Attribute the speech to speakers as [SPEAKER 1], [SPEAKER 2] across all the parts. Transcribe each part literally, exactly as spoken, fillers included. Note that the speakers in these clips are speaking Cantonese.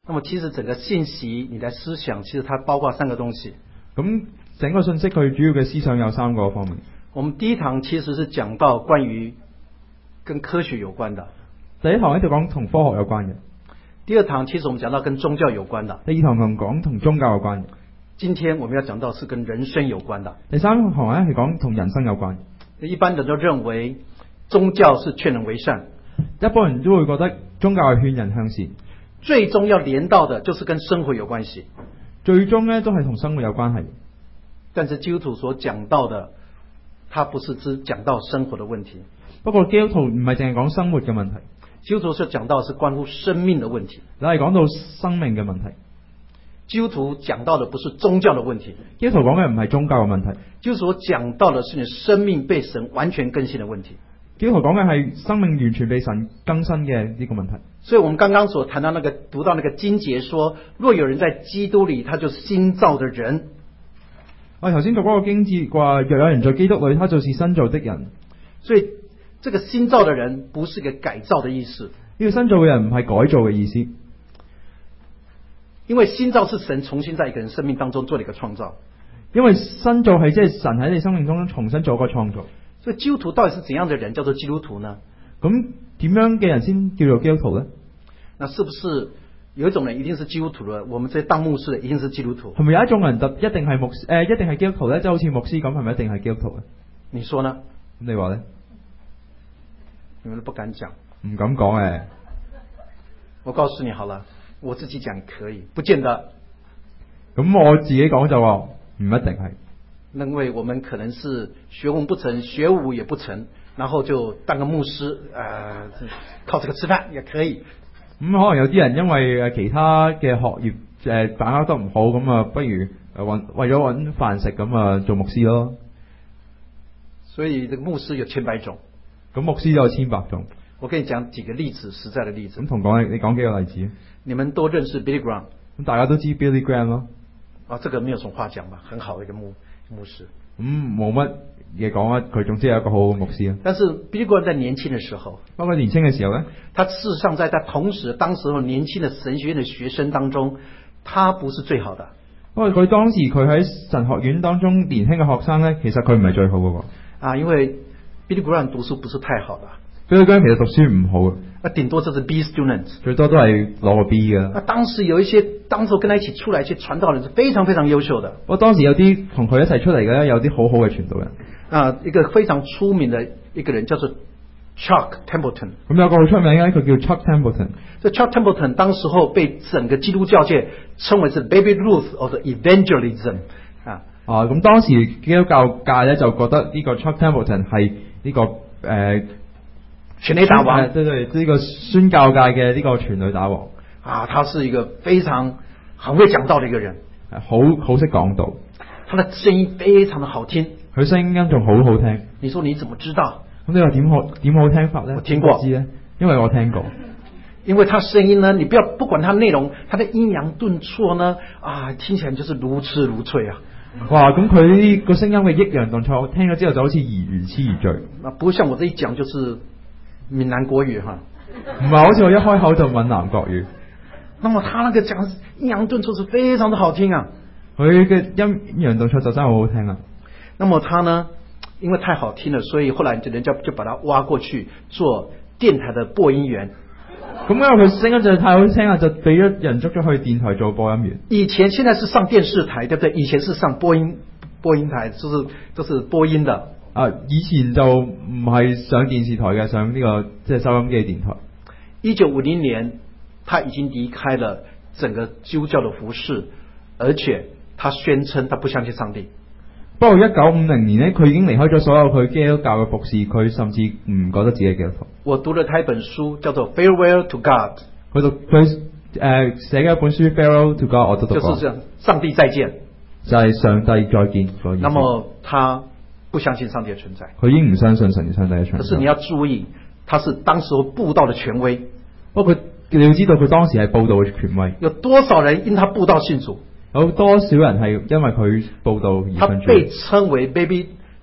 [SPEAKER 1] 那麼其實整個信息，你的思想，其實它包括三個東西。
[SPEAKER 2] 咁整個信息佢主要嘅思想有三個方面。
[SPEAKER 1] 我們第一堂其實是講到關於跟科學有關的。
[SPEAKER 2] 第一堂呢就講同科學有關嘅。
[SPEAKER 1] 第二堂其實我們講到跟宗教有關的。
[SPEAKER 2] 第二堂同講同宗教有關嘅。
[SPEAKER 1] 今天我們要講到是跟人生有關的。
[SPEAKER 2] 第三堂呢係講同人生有關。
[SPEAKER 1] 一般人都認為宗教是勸人為善，
[SPEAKER 2] 一般人都會覺得宗教係勸人向善。
[SPEAKER 1] 最終要連到的就是跟生活有關係，
[SPEAKER 2] 最終呢都係同生活有關係。
[SPEAKER 1] 但是基督徒所講到的，他不是只講到生活的問題。
[SPEAKER 2] 不過基督徒唔係淨係講生活嘅問題，
[SPEAKER 1] 基督徒所講到的是關乎生命的問題。
[SPEAKER 2] 你係講到生命嘅問題。
[SPEAKER 1] 基督徒講到的不是宗教的問題，
[SPEAKER 2] 基督徒講嘅唔係宗教嘅問題，
[SPEAKER 1] 基督徒所講到的是你生命被神完全更新的問題。
[SPEAKER 2] 基督徒講嘅係生命完全被神更新嘅呢個問題。
[SPEAKER 1] 所以我們剛剛所談到那個讀到那個經節說，若有人在基督裏，他就是新造的人。
[SPEAKER 2] 我頭先讀嗰個經節話，若有人在基督裏，他就是新造的人。
[SPEAKER 1] 所以這個新造的人不是個改造的意思，
[SPEAKER 2] 呢個新造嘅人唔係改造嘅意思，
[SPEAKER 1] 因為新造是神重新在一個人生命當中做了一個創造。
[SPEAKER 2] 因為新造係即係神喺你生命中重新做一個創造。
[SPEAKER 1] 所以基督徒到底是怎樣的人叫做基督徒呢？
[SPEAKER 2] 咁點樣嘅人先叫做基督徒呢？
[SPEAKER 1] 那是不是有一種人一定是基督徒的？我們這些當牧師的一定是基督徒？
[SPEAKER 2] 係咪有一種人特一定係牧誒、呃、一定係基督徒呢？即係好似牧師咁，係咪一定係基督徒呢？
[SPEAKER 1] 你說呢？
[SPEAKER 2] 咁你話呢？
[SPEAKER 1] 你們都不敢講，
[SPEAKER 2] 唔敢講誒。
[SPEAKER 1] 我告訴你好了，我自己講可以，不見得。
[SPEAKER 2] 咁我自己講就話唔一定係。
[SPEAKER 1] 因為我們可能是學文不成，學武也不成，然後就當個牧師，呃，靠這個吃飯也可以。
[SPEAKER 2] 咁、嗯、可能有啲人因為誒其他嘅學業誒把握得唔好，咁啊不如誒搵為咗搵飯食咁啊做牧師咯。
[SPEAKER 1] 所以這個牧師有千百種，
[SPEAKER 2] 咁牧師有千百種。
[SPEAKER 1] 我跟你講幾個例子，實在的例子。
[SPEAKER 2] 咁同講你講幾個例子。
[SPEAKER 1] 你們都認識 Billy Graham，
[SPEAKER 2] 咁大家都知 Billy Graham 咯。
[SPEAKER 1] 啊，這個沒有什麼話講吧，很好的一個牧牧師。
[SPEAKER 2] 咁冇乜嘢講啊，佢總之係一個好好嘅牧師啊。
[SPEAKER 1] 但是 Billy Graham 在年輕的時候，
[SPEAKER 2] 不過年輕嘅時候咧，
[SPEAKER 1] 他事實上在他同時當時候年輕的神學院的學生當中，他不是最好的。
[SPEAKER 2] 不過佢當時佢喺神學院當中年輕嘅學生咧，其實佢唔係最好嘅喎。啊，
[SPEAKER 1] 因為 Billy Graham 讀書不是太好的。
[SPEAKER 2] Billy Graham 其實讀書唔好嘅。
[SPEAKER 1] 啊，頂多就是 B student，
[SPEAKER 2] 最多都係攞個 B 嘅。
[SPEAKER 1] 啊，當時有一些當時跟他一起出來一些傳道人是非常非常優秀的。
[SPEAKER 2] 我當時有啲同佢一齊出嚟嘅咧，有啲好好嘅傳道人。
[SPEAKER 1] 啊，一個非常出名的一個人叫做 Chuck Templeton。
[SPEAKER 2] 咁有個好出名嘅，佢叫 Chuck Templeton。
[SPEAKER 1] 這 Chuck Templeton 當時候被整個基督教界稱為是 Baby Ruth of the Evangelism。啊
[SPEAKER 2] 啊，咁當時基督教界咧就覺得呢個 Chuck Templeton 係呢、這個誒。呃
[SPEAKER 1] 全壘打王，
[SPEAKER 2] 對對，呢、這個宣教界嘅呢個全壘打王
[SPEAKER 1] 啊，他是一個非常很會講道的一個人，
[SPEAKER 2] 好好識講道，
[SPEAKER 1] 他的聲音非常的好聽，
[SPEAKER 2] 佢聲音仲好好聽。
[SPEAKER 1] 你說你怎麼知道？
[SPEAKER 2] 咁你話點好點好聽法咧？
[SPEAKER 1] 我聽過，
[SPEAKER 2] 知咧，因為我聽過。
[SPEAKER 1] 因為他聲音呢，你不要不管他內容，他的抑揚頓挫呢，啊，聽起來就是如痴如醉啊！
[SPEAKER 2] 哇，咁佢呢個聲音嘅抑揚頓挫，我聽咗之後就好似如痴如醉。
[SPEAKER 1] 啊，不過像我這一講就是閩南國語哈，
[SPEAKER 2] 唔係好似我一開口就閩南國語。
[SPEAKER 1] 那麼他那個講抑揚頓挫是非常的好聽啊，
[SPEAKER 2] 佢嘅音抑揚頓挫就真係好好聽啊。
[SPEAKER 1] 那麼他呢，因為太好聽了，所以後來就人家就把他挖過去做電台的播音員。
[SPEAKER 2] 咁因為佢聲音就太好聽啦，就俾咗人捉咗去電台做播音員。
[SPEAKER 1] 以前現在是上電視台，對不對？以前是上播音播音台，就是都、就是播音的。
[SPEAKER 2] 啊，以前就唔係上電視台嘅，上呢、這個即係收音機電台。
[SPEAKER 1] 一九五零年，他已經離開了整個基督教的服侍，而且他宣稱他不相信上帝。
[SPEAKER 2] 不過一九五零年呢，佢已經離開咗所有佢基督教嘅服侍，佢甚至唔覺得自己係基督徒。我讀了他一本書，叫做《Farewell to God》。佢讀佢誒寫嘅一本書《Farewell to God》，我都讀過。
[SPEAKER 1] 就是講上帝再見，
[SPEAKER 2] 就係、是、上帝再見嗰意思。
[SPEAKER 1] 那麼他不相信上帝的存在，
[SPEAKER 2] 佢已經唔相信神上帝嘅存在。
[SPEAKER 1] 可是你要注意，他是當時佈道的權威。
[SPEAKER 2] 不過佢你要知道，佢當時係佈道嘅權威。
[SPEAKER 1] 有多少人因他佈道信主？
[SPEAKER 2] 有多少人係因為佢佈道而信主？
[SPEAKER 1] 他被稱為 Baby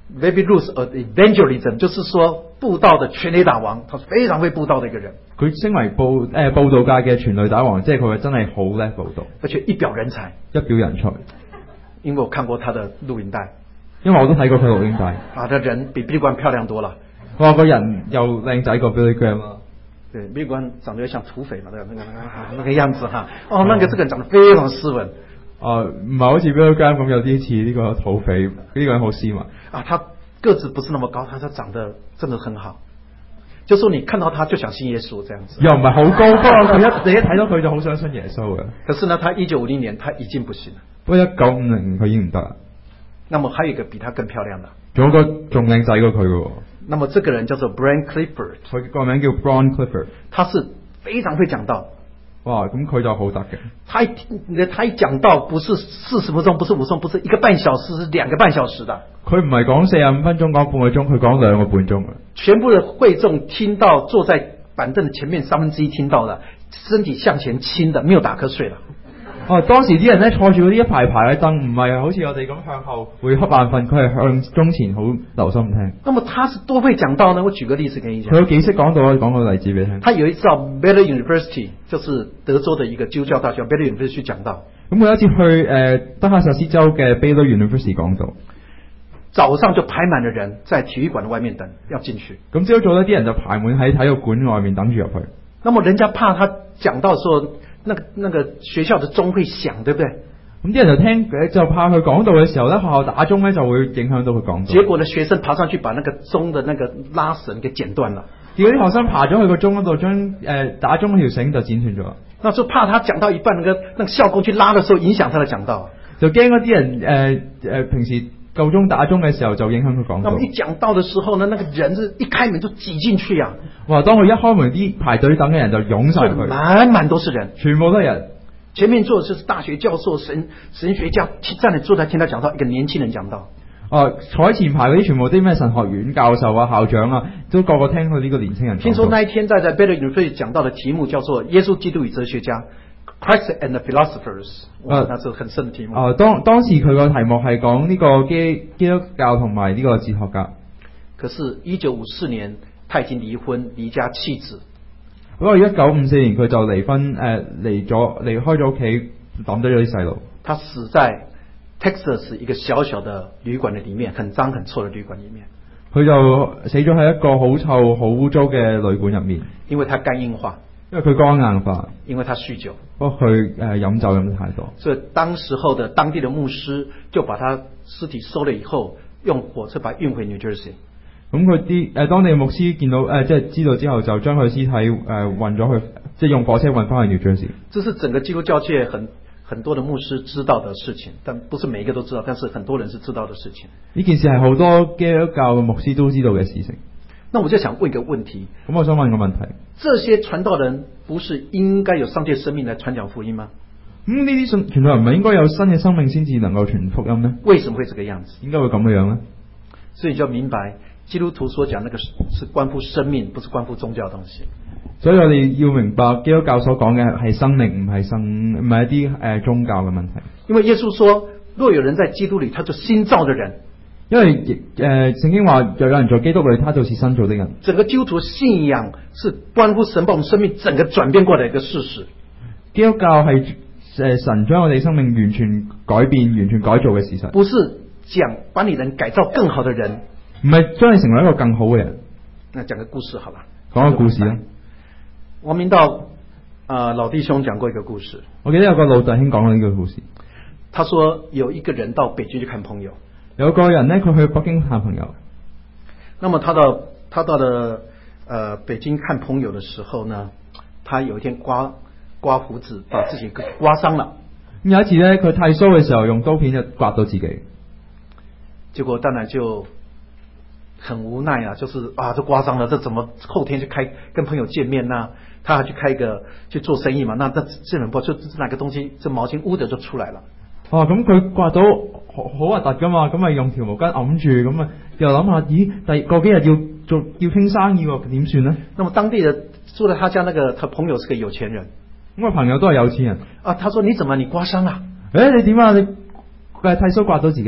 [SPEAKER 1] Baby Ruth of evangelism， 就是說布道的全壘打王，他是非常會布道的一個人。
[SPEAKER 2] 佢稱為布誒布道界嘅全壘打王，即係佢真係好叻布道，
[SPEAKER 1] 而且一表人才，
[SPEAKER 2] 一表人才。
[SPEAKER 1] 因為我看過他的錄影帶，
[SPEAKER 2] 因為我都睇過佢錄影帶。
[SPEAKER 1] 啊，他人比 Billy Graham 漂亮多了。
[SPEAKER 2] 哇，個人又靚仔過 Billy Graham 啦。
[SPEAKER 1] 對 ，Billy Graham 長得像土匪嘛，那個那個那個樣子哈。哦，那個這個人長得非常斯文。哦，
[SPEAKER 2] 唔係好似 Billy Graham 咁有啲似呢個土匪，呢個人好斯文。
[SPEAKER 1] 啊，他個子不是那麼高，他他長得真的很好。就說你看到他就想信耶穌這樣子。
[SPEAKER 2] 又唔係好高，不過佢一你一睇到佢就好想信耶穌嘅。
[SPEAKER 1] 可是呢，他一九五零年他已經不信了。
[SPEAKER 2] 不過一九五零年佢已經唔得啦。
[SPEAKER 1] 那麼還有一個比他更漂亮的，
[SPEAKER 2] 仲有個仲靚仔過佢嘅。
[SPEAKER 1] 那麼這個人叫做 Brian Clifford，
[SPEAKER 2] 佢個名叫 Brian Clifford，
[SPEAKER 1] 他是非常會講道。
[SPEAKER 2] 哇，咁佢就好得嘅。
[SPEAKER 1] 他一他一講道不是四十分鐘，不是五分鐘，不是一個半小時，是兩個半小時的。
[SPEAKER 2] 佢唔係講四十五分鐘，講半個鐘，佢講兩個半鐘嘅。
[SPEAKER 1] 全部的會眾聽到，坐在板凳的前面三分之一聽到了，身體向前傾的，沒有打瞌睡了。
[SPEAKER 2] 哦，當時啲人咧坐住嗰啲一排排嘅凳，唔係好似我哋咁向後會瞌眼瞓，佢係向中前好留心聽。
[SPEAKER 1] 那麼他是多會講道呢？我舉個例子給你講。
[SPEAKER 2] 佢有幾識講道，我講個例子俾你聽。
[SPEAKER 1] 他有一次到 Baylor University， 就是德州的一個基督教大學 Baylor University 去講道。
[SPEAKER 2] 咁佢有一次去誒、呃、德克薩斯州嘅 Baylor University 講道，
[SPEAKER 1] 早上就排滿了人在體育館的外面等，要進去。
[SPEAKER 2] 咁朝早咧啲人就排滿喺體育館外面等住入去。
[SPEAKER 1] 那麼人家怕他講道嘅時候，那個那個學校的鐘會響，對不對？
[SPEAKER 2] 咁啲人就聽就怕佢講道嘅時候咧，學校打鐘咧就會影響到佢講道。
[SPEAKER 1] 結果呢，學生爬上去把那個鐘的那個拉繩給剪斷了。
[SPEAKER 2] 結果啲學生爬咗去個鐘嗰度，將誒打鐘嗰條繩就剪斷咗。
[SPEAKER 1] 那就怕他講到一半，那個那個校工去拉的時候，影響他的講道。
[SPEAKER 2] 就驚嗰啲人誒誒、呃、平時夠鐘打鐘嘅時候就影響佢講道。
[SPEAKER 1] 那麼一講道的時候呢，那個人是一開門就擠進去啊！
[SPEAKER 2] 哇！當佢一開門，啲排隊等嘅人就湧晒入去，
[SPEAKER 1] 滿滿都是人，
[SPEAKER 2] 全部都係人。
[SPEAKER 1] 前面坐的就是大學教授、神神學家，站在坐在聽他講道，一個年輕人講道。哦，
[SPEAKER 2] 坐喺前排嗰啲全部啲咩神學院教授啊、校長啊，都個個聽佢呢個年輕人講道。
[SPEAKER 1] 聽說那一天在在 Baylor University 講道的題目叫做耶穌基督與哲學家 Christ and the Philosophers。哇，那是很深的題目。
[SPEAKER 2] 哦、呃，當當時佢個題目係講呢個基基督教同埋呢個哲學家。
[SPEAKER 1] 可是，一九五四年他已經離婚，離家棄子。
[SPEAKER 2] 不過一九五四年佢就離婚，誒、呃、離咗離開咗屋企，抌低咗啲細路。
[SPEAKER 1] 他死在 Texas 一個小小的旅館的裡面，很髒很臭的旅館裡面。
[SPEAKER 2] 佢就死咗喺一個好臭好污糟嘅旅館入面。
[SPEAKER 1] 因為他肝硬化。
[SPEAKER 2] 因為佢肝硬化。
[SPEAKER 1] 因為他酗酒。
[SPEAKER 2] 不過佢誒飲酒飲得太多。
[SPEAKER 1] 所以當時候的當地的牧師就把他屍體收了以後，用火車把他運回 New Jersey。
[SPEAKER 2] 咁佢啲誒當地嘅牧師見到誒、呃、即係知道之後，就將佢屍體誒、呃、運咗去，即係用火車運翻去 New Jersey。這
[SPEAKER 1] 是整個基督教界很很多的牧師知道的事情，但不是每一個都知道，但是很多人是知道的事情。
[SPEAKER 2] 呢件事係好多基督教嘅牧師都知道嘅事情。
[SPEAKER 1] 那我就想問一個問題。
[SPEAKER 2] 咁我想問個問題：
[SPEAKER 1] 這些傳道人不是應該有上帝生命來傳講福音嗎？
[SPEAKER 2] 咁呢啲信傳道人唔係應該有新嘅生命先至能夠傳福音咩？
[SPEAKER 1] 為什麼會這個樣子？
[SPEAKER 2] 點解會咁嘅樣呢？
[SPEAKER 1] 所以就要明白。基督徒所講那個是關乎生命，不是關乎宗教的東西。
[SPEAKER 2] 所以我哋要明白基督教所講嘅係生命，唔係生唔係一啲誒、呃、宗教嘅問題。
[SPEAKER 1] 因為耶穌說，若有人在基督裏，他就新造的人。
[SPEAKER 2] 因為誒聖經話，若有人在基督裏，他就是新造的人。
[SPEAKER 1] 整個基督徒信仰是關乎神把我們生命整個轉變過來的一個事實。
[SPEAKER 2] 基督教係誒神將我哋生命完全改變、完全改造嘅事實。
[SPEAKER 1] 不是講把你人改造更好的人。
[SPEAKER 2] 唔係將你成為一個更好嘅人。
[SPEAKER 1] 那講個故事好了。
[SPEAKER 2] 講個故事啦。
[SPEAKER 1] 我明道啊、呃，老弟兄講過一個故事。
[SPEAKER 2] 我記得有個老弟兄講過呢個故事。
[SPEAKER 1] 他說有一個人到北京去看朋友。
[SPEAKER 2] 有個人呢，佢去北京看朋友。
[SPEAKER 1] 那麼他到他到了呃北京看朋友的時候呢，他有一天刮刮鬍子，把自己刮傷了。
[SPEAKER 2] 咁有一次呢，佢剃鬚嘅時候用刀片就刮到自己。
[SPEAKER 1] 結果當然就很無奈啊，就是啊，這刮傷了，這怎麼後天去開跟朋友見面呢、啊？他還去開一個去做生意嘛？那那這人不就拿個東西，這毛巾污的就出來了。
[SPEAKER 2] 哦，咁佢刮到好核突噶嘛，咁咪用條毛巾揞住，咁啊又諗下，咦，第過幾日要做要傾生意喎，點算呢？
[SPEAKER 1] 那麼當地的住在他家那個他朋友是個有錢人，
[SPEAKER 2] 咁個朋友都係有錢人。
[SPEAKER 1] 啊，他說你怎麼你刮傷啊？
[SPEAKER 2] 誒，你點啊？你佢係剃鬚刮到自己啊？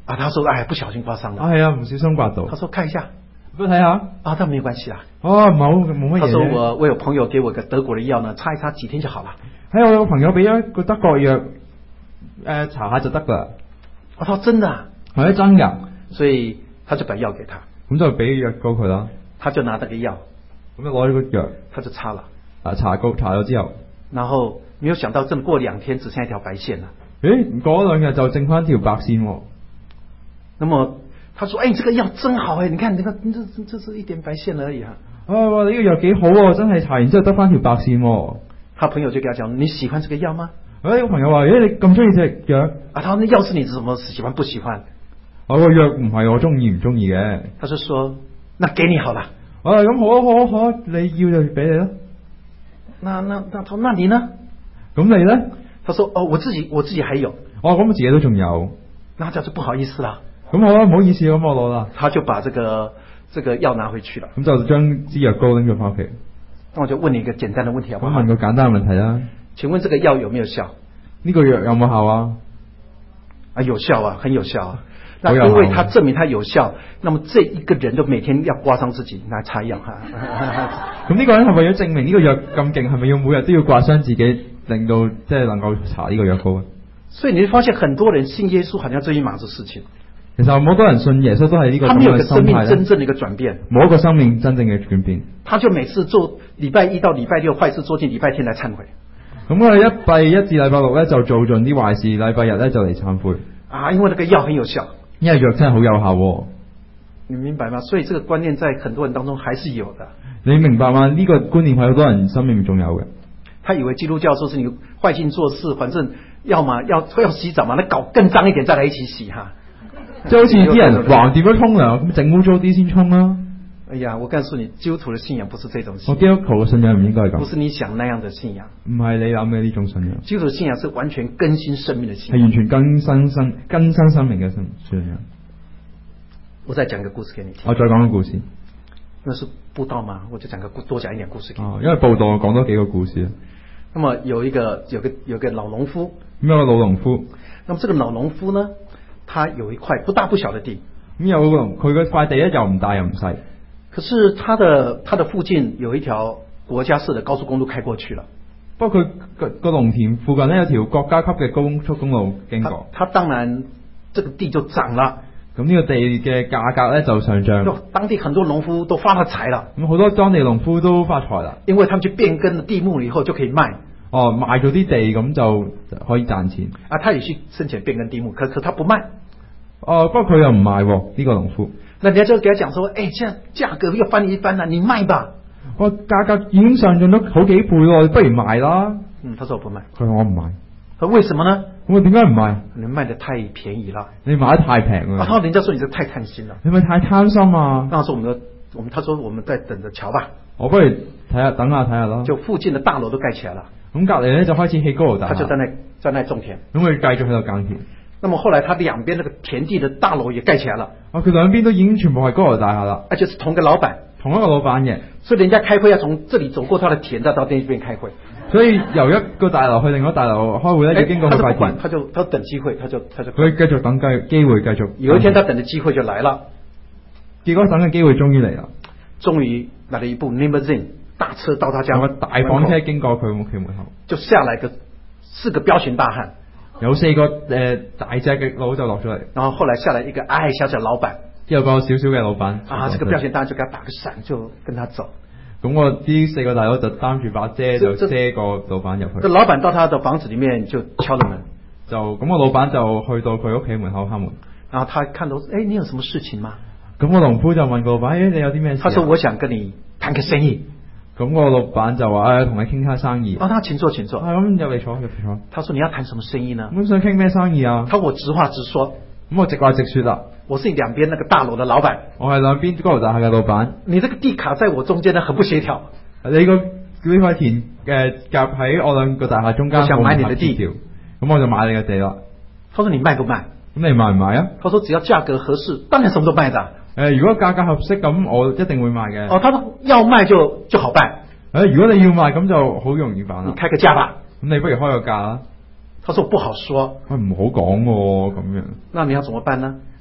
[SPEAKER 1] 啊，他說哎不小心刮傷了。
[SPEAKER 2] 啊係啊，唔小心刮到。
[SPEAKER 1] 他說看一下。
[SPEAKER 2] 不睇下。
[SPEAKER 1] 啊，但沒關係啦。
[SPEAKER 2] 哦，冇冇乜嘢。
[SPEAKER 1] 他說我我有朋友給我個德國的藥呢，擦一擦幾天就好了。
[SPEAKER 2] 係我有個朋友俾咗個德國藥，誒、呃、搽下就得噶。
[SPEAKER 1] 我說真的。
[SPEAKER 2] 係真㗎。
[SPEAKER 1] 所以他就把藥給他。
[SPEAKER 2] 咁就俾藥膏佢啦。
[SPEAKER 1] 他就拿這個藥。
[SPEAKER 2] 咁就攞咗個藥。他
[SPEAKER 1] 就擦了。啊，
[SPEAKER 2] 搽膏搽咗之後。然
[SPEAKER 1] 後沒有想到，真過兩天只剩一條白線啦。
[SPEAKER 2] 誒，過兩日就剩翻條白線喎。
[SPEAKER 1] 那麼他說：誒，這個藥真好誒，你看，你看，這這這是一點白線而已啊。
[SPEAKER 2] 啊，哇，呢個藥幾好喎，真係搽完之後得翻條白線喎。
[SPEAKER 1] 他朋友就跟他講：你喜歡這個藥嗎？
[SPEAKER 2] 誒，個朋友話：誒，你咁中意隻藥？
[SPEAKER 1] 啊，他說：那藥是你怎麼喜歡不喜歡？
[SPEAKER 2] 我個藥唔係我中意唔中意嘅。
[SPEAKER 1] 他就說：那給你好了。
[SPEAKER 2] 啊，咁好啊好啊好啊，你要就俾你啦。
[SPEAKER 1] 那那那他那你呢？
[SPEAKER 2] 咁你咧？
[SPEAKER 1] 他說：哦，我自己我自己還有。
[SPEAKER 2] 哦，咁我自己都仲有。
[SPEAKER 1] 那就不好意思啦。
[SPEAKER 2] 咁好啦，唔好意思，咁我攞啦。
[SPEAKER 1] 他就把這個這個藥拿回去了。
[SPEAKER 2] 咁就將支藥膏拎咗翻屋企。
[SPEAKER 1] 那我就問你一個簡單的問題好不好？
[SPEAKER 2] 我問個簡單嘅問題啦。
[SPEAKER 1] 請問這個藥有沒有效？
[SPEAKER 2] 呢個藥有冇效啊？
[SPEAKER 1] 啊，有效啊，很有效啊。那因為他證明他有效，那麼這一個人就每天要刮傷自己拿擦藥哈。
[SPEAKER 2] 咁呢個人係為咗證明呢個藥咁勁，係咪要每日都要刮傷自己，令到即係能夠搽呢個藥膏啊？
[SPEAKER 1] 所以你會發現很多人信耶穌，好像這一碼子事情。
[SPEAKER 2] 其實好多人信耶穌都係呢個咁嘅心態。他沒有個生命真正的一個轉變，冇一個生命真正嘅轉變。
[SPEAKER 1] 他就每次做禮拜一到禮拜六壞事，做進禮拜天來懺悔。
[SPEAKER 2] 咁我哋一拜一至禮拜六咧就做盡啲壞事，禮拜日咧就嚟懺悔。
[SPEAKER 1] 啊，因為那個藥很有效。
[SPEAKER 2] 因為藥真係好有效喎。
[SPEAKER 1] 你明白嗎？所以這個觀念在很多人當中還是有的。
[SPEAKER 2] 你明白嗎？呢個觀念喺好多人生命中有嘅。
[SPEAKER 1] 他以為基督教就是你壞勁做事，反正要嘛要要洗澡嘛，那搞更髒一點再來一起洗哈。
[SPEAKER 2] 即係好似啲人橫掂咗沖涼，咁整污糟啲先沖啦。
[SPEAKER 1] 哎呀，我告訴你，基督徒的信仰不是這種信仰。
[SPEAKER 2] 我基督徒嘅信仰唔應該係咁。
[SPEAKER 1] 不是你想那樣的信仰。
[SPEAKER 2] 唔係你諗嘅呢種信仰。
[SPEAKER 1] 基督徒信仰是完全更新生命的信仰。
[SPEAKER 2] 係完全更新生更新生命嘅信信仰。
[SPEAKER 1] 我再講個故事給你聽。
[SPEAKER 2] 我再講個故事。
[SPEAKER 1] 那是布道嘛，我就講個多講一點故事給你。
[SPEAKER 2] 哦，因為布道我講多幾個故事。
[SPEAKER 1] 那麼有一個有個有個老農夫。
[SPEAKER 2] 咁有個老農夫。
[SPEAKER 1] 那麼這個老農夫呢，他有一塊不大不小的地。
[SPEAKER 2] 咁有個佢嘅塊地咧又唔大又唔細。
[SPEAKER 1] 可是他的他的附近有一條國家式的高速公路開過去了。
[SPEAKER 2] 不過佢個個農田附近呢，有條國家級嘅高速公路經過。
[SPEAKER 1] 他當然這個地就漲了。
[SPEAKER 2] 咁呢個地嘅價格咧就上漲。
[SPEAKER 1] 當地很多農夫都發了財了。
[SPEAKER 2] 咁好多當地農夫都發財啦。
[SPEAKER 1] 因為他們去變更了地目以後就可以賣。
[SPEAKER 2] 哦，賣咗啲地咁就可以賺錢。
[SPEAKER 1] 啊，他也去申請變更地目，可可他不賣。
[SPEAKER 2] 哦，不過佢又唔賣喎，呢個農夫。
[SPEAKER 1] 那人家就給他講說，誒、欸，現在價格又翻一番啦，你賣吧。
[SPEAKER 2] 我價格已經上漲咗好幾倍咯，你不如賣啦。
[SPEAKER 1] 嗯，他說我不賣。
[SPEAKER 2] 佢話我唔賣。
[SPEAKER 1] 佢為什麼呢？
[SPEAKER 2] 我點解唔賣？
[SPEAKER 1] 你賣得太便宜啦。
[SPEAKER 2] 你賣得太平啦。
[SPEAKER 1] 啊，人家說你這太貪心啦。
[SPEAKER 2] 你咪太貪心啊。
[SPEAKER 1] 那時候我們，我們他說我們在等着瞧吧。
[SPEAKER 2] 我不如睇下等下睇下咯。
[SPEAKER 1] 就附近的大樓都蓋起來了。咁
[SPEAKER 2] 隔籬咧就開始起高樓大廈。他
[SPEAKER 1] 就在那在那種田。
[SPEAKER 2] 咁佢繼續喺度耕田。
[SPEAKER 1] 那麼後來，他兩邊那個田地的大樓也蓋起來了。
[SPEAKER 2] 啊，佢兩邊都已經全部係高樓大廈啦。
[SPEAKER 1] 而且是同個老闆，
[SPEAKER 2] 同一個老闆嘅。
[SPEAKER 1] 所以人家開會要從這裡走過他的田，再到那邊開會。
[SPEAKER 2] 所以由一個大樓去另一個大樓開會咧，要經過佢塊田。
[SPEAKER 1] 他就他等機會，他就他就
[SPEAKER 2] 佢繼續等機機會繼續。
[SPEAKER 1] 有一天，他等的機會就來了。
[SPEAKER 2] 結果等嘅機會終於嚟啦。
[SPEAKER 1] 終於來了一部 limousine 大車到他家。
[SPEAKER 2] 大房車經過佢屋企門口，
[SPEAKER 1] 就下來個四個彪形大漢。
[SPEAKER 2] 有四個誒、呃、大隻嘅佬就落咗嚟，
[SPEAKER 1] 然後後來下來一個矮矮小小老闆，
[SPEAKER 2] 有個小小嘅老闆
[SPEAKER 1] 啊，這個彪形大漢就給他打個傘，就跟他走。
[SPEAKER 2] 咁我啲四個大佬就擔住把遮就遮個老闆入去。
[SPEAKER 1] 個老闆到他的房子裡面就敲咗門，
[SPEAKER 2] 就咁個老闆就去到佢屋企門口敲門。
[SPEAKER 1] 然後他看到，誒，你有什麼事情嗎？
[SPEAKER 2] 咁個農夫就問個老闆，誒，你有啲咩事？
[SPEAKER 1] 他說：我想跟你談個生意。
[SPEAKER 2] 咁個老闆就話：誒，同你傾下生意。
[SPEAKER 1] 啊，他請坐，請坐。
[SPEAKER 2] 啊，咁入嚟坐，入嚟坐。
[SPEAKER 1] 他說：你要談什麼生意呢？
[SPEAKER 2] 咁想傾咩生意啊？
[SPEAKER 1] 他說：我直話直說。
[SPEAKER 2] 咁我直話直說啦。
[SPEAKER 1] 我是你兩邊那個大樓的老闆。
[SPEAKER 2] 我係兩邊高樓大廈嘅老闆。
[SPEAKER 1] 你這個地卡在我中間呢，很不協調。
[SPEAKER 2] 你個呢塊田誒夾喺我兩個大廈中間，
[SPEAKER 1] 我想買你的地。
[SPEAKER 2] 咁我就買你嘅地啦。
[SPEAKER 1] 他說：你賣不賣？
[SPEAKER 2] 咁你賣唔賣啊？
[SPEAKER 1] 他說：只要價格合適，當然什麼都賣的。
[SPEAKER 2] 誒，如果價格合適，咁我一定會賣嘅。
[SPEAKER 1] 哦，他說要賣就就好辦。
[SPEAKER 2] 誒，如果你要賣，咁就好容易辦啦。
[SPEAKER 1] 你開個價吧。
[SPEAKER 2] 咁你不如開個價啦。
[SPEAKER 1] 他說不好說。
[SPEAKER 2] 佢唔好講喎，咁樣。
[SPEAKER 1] 那你要怎麼辦呢？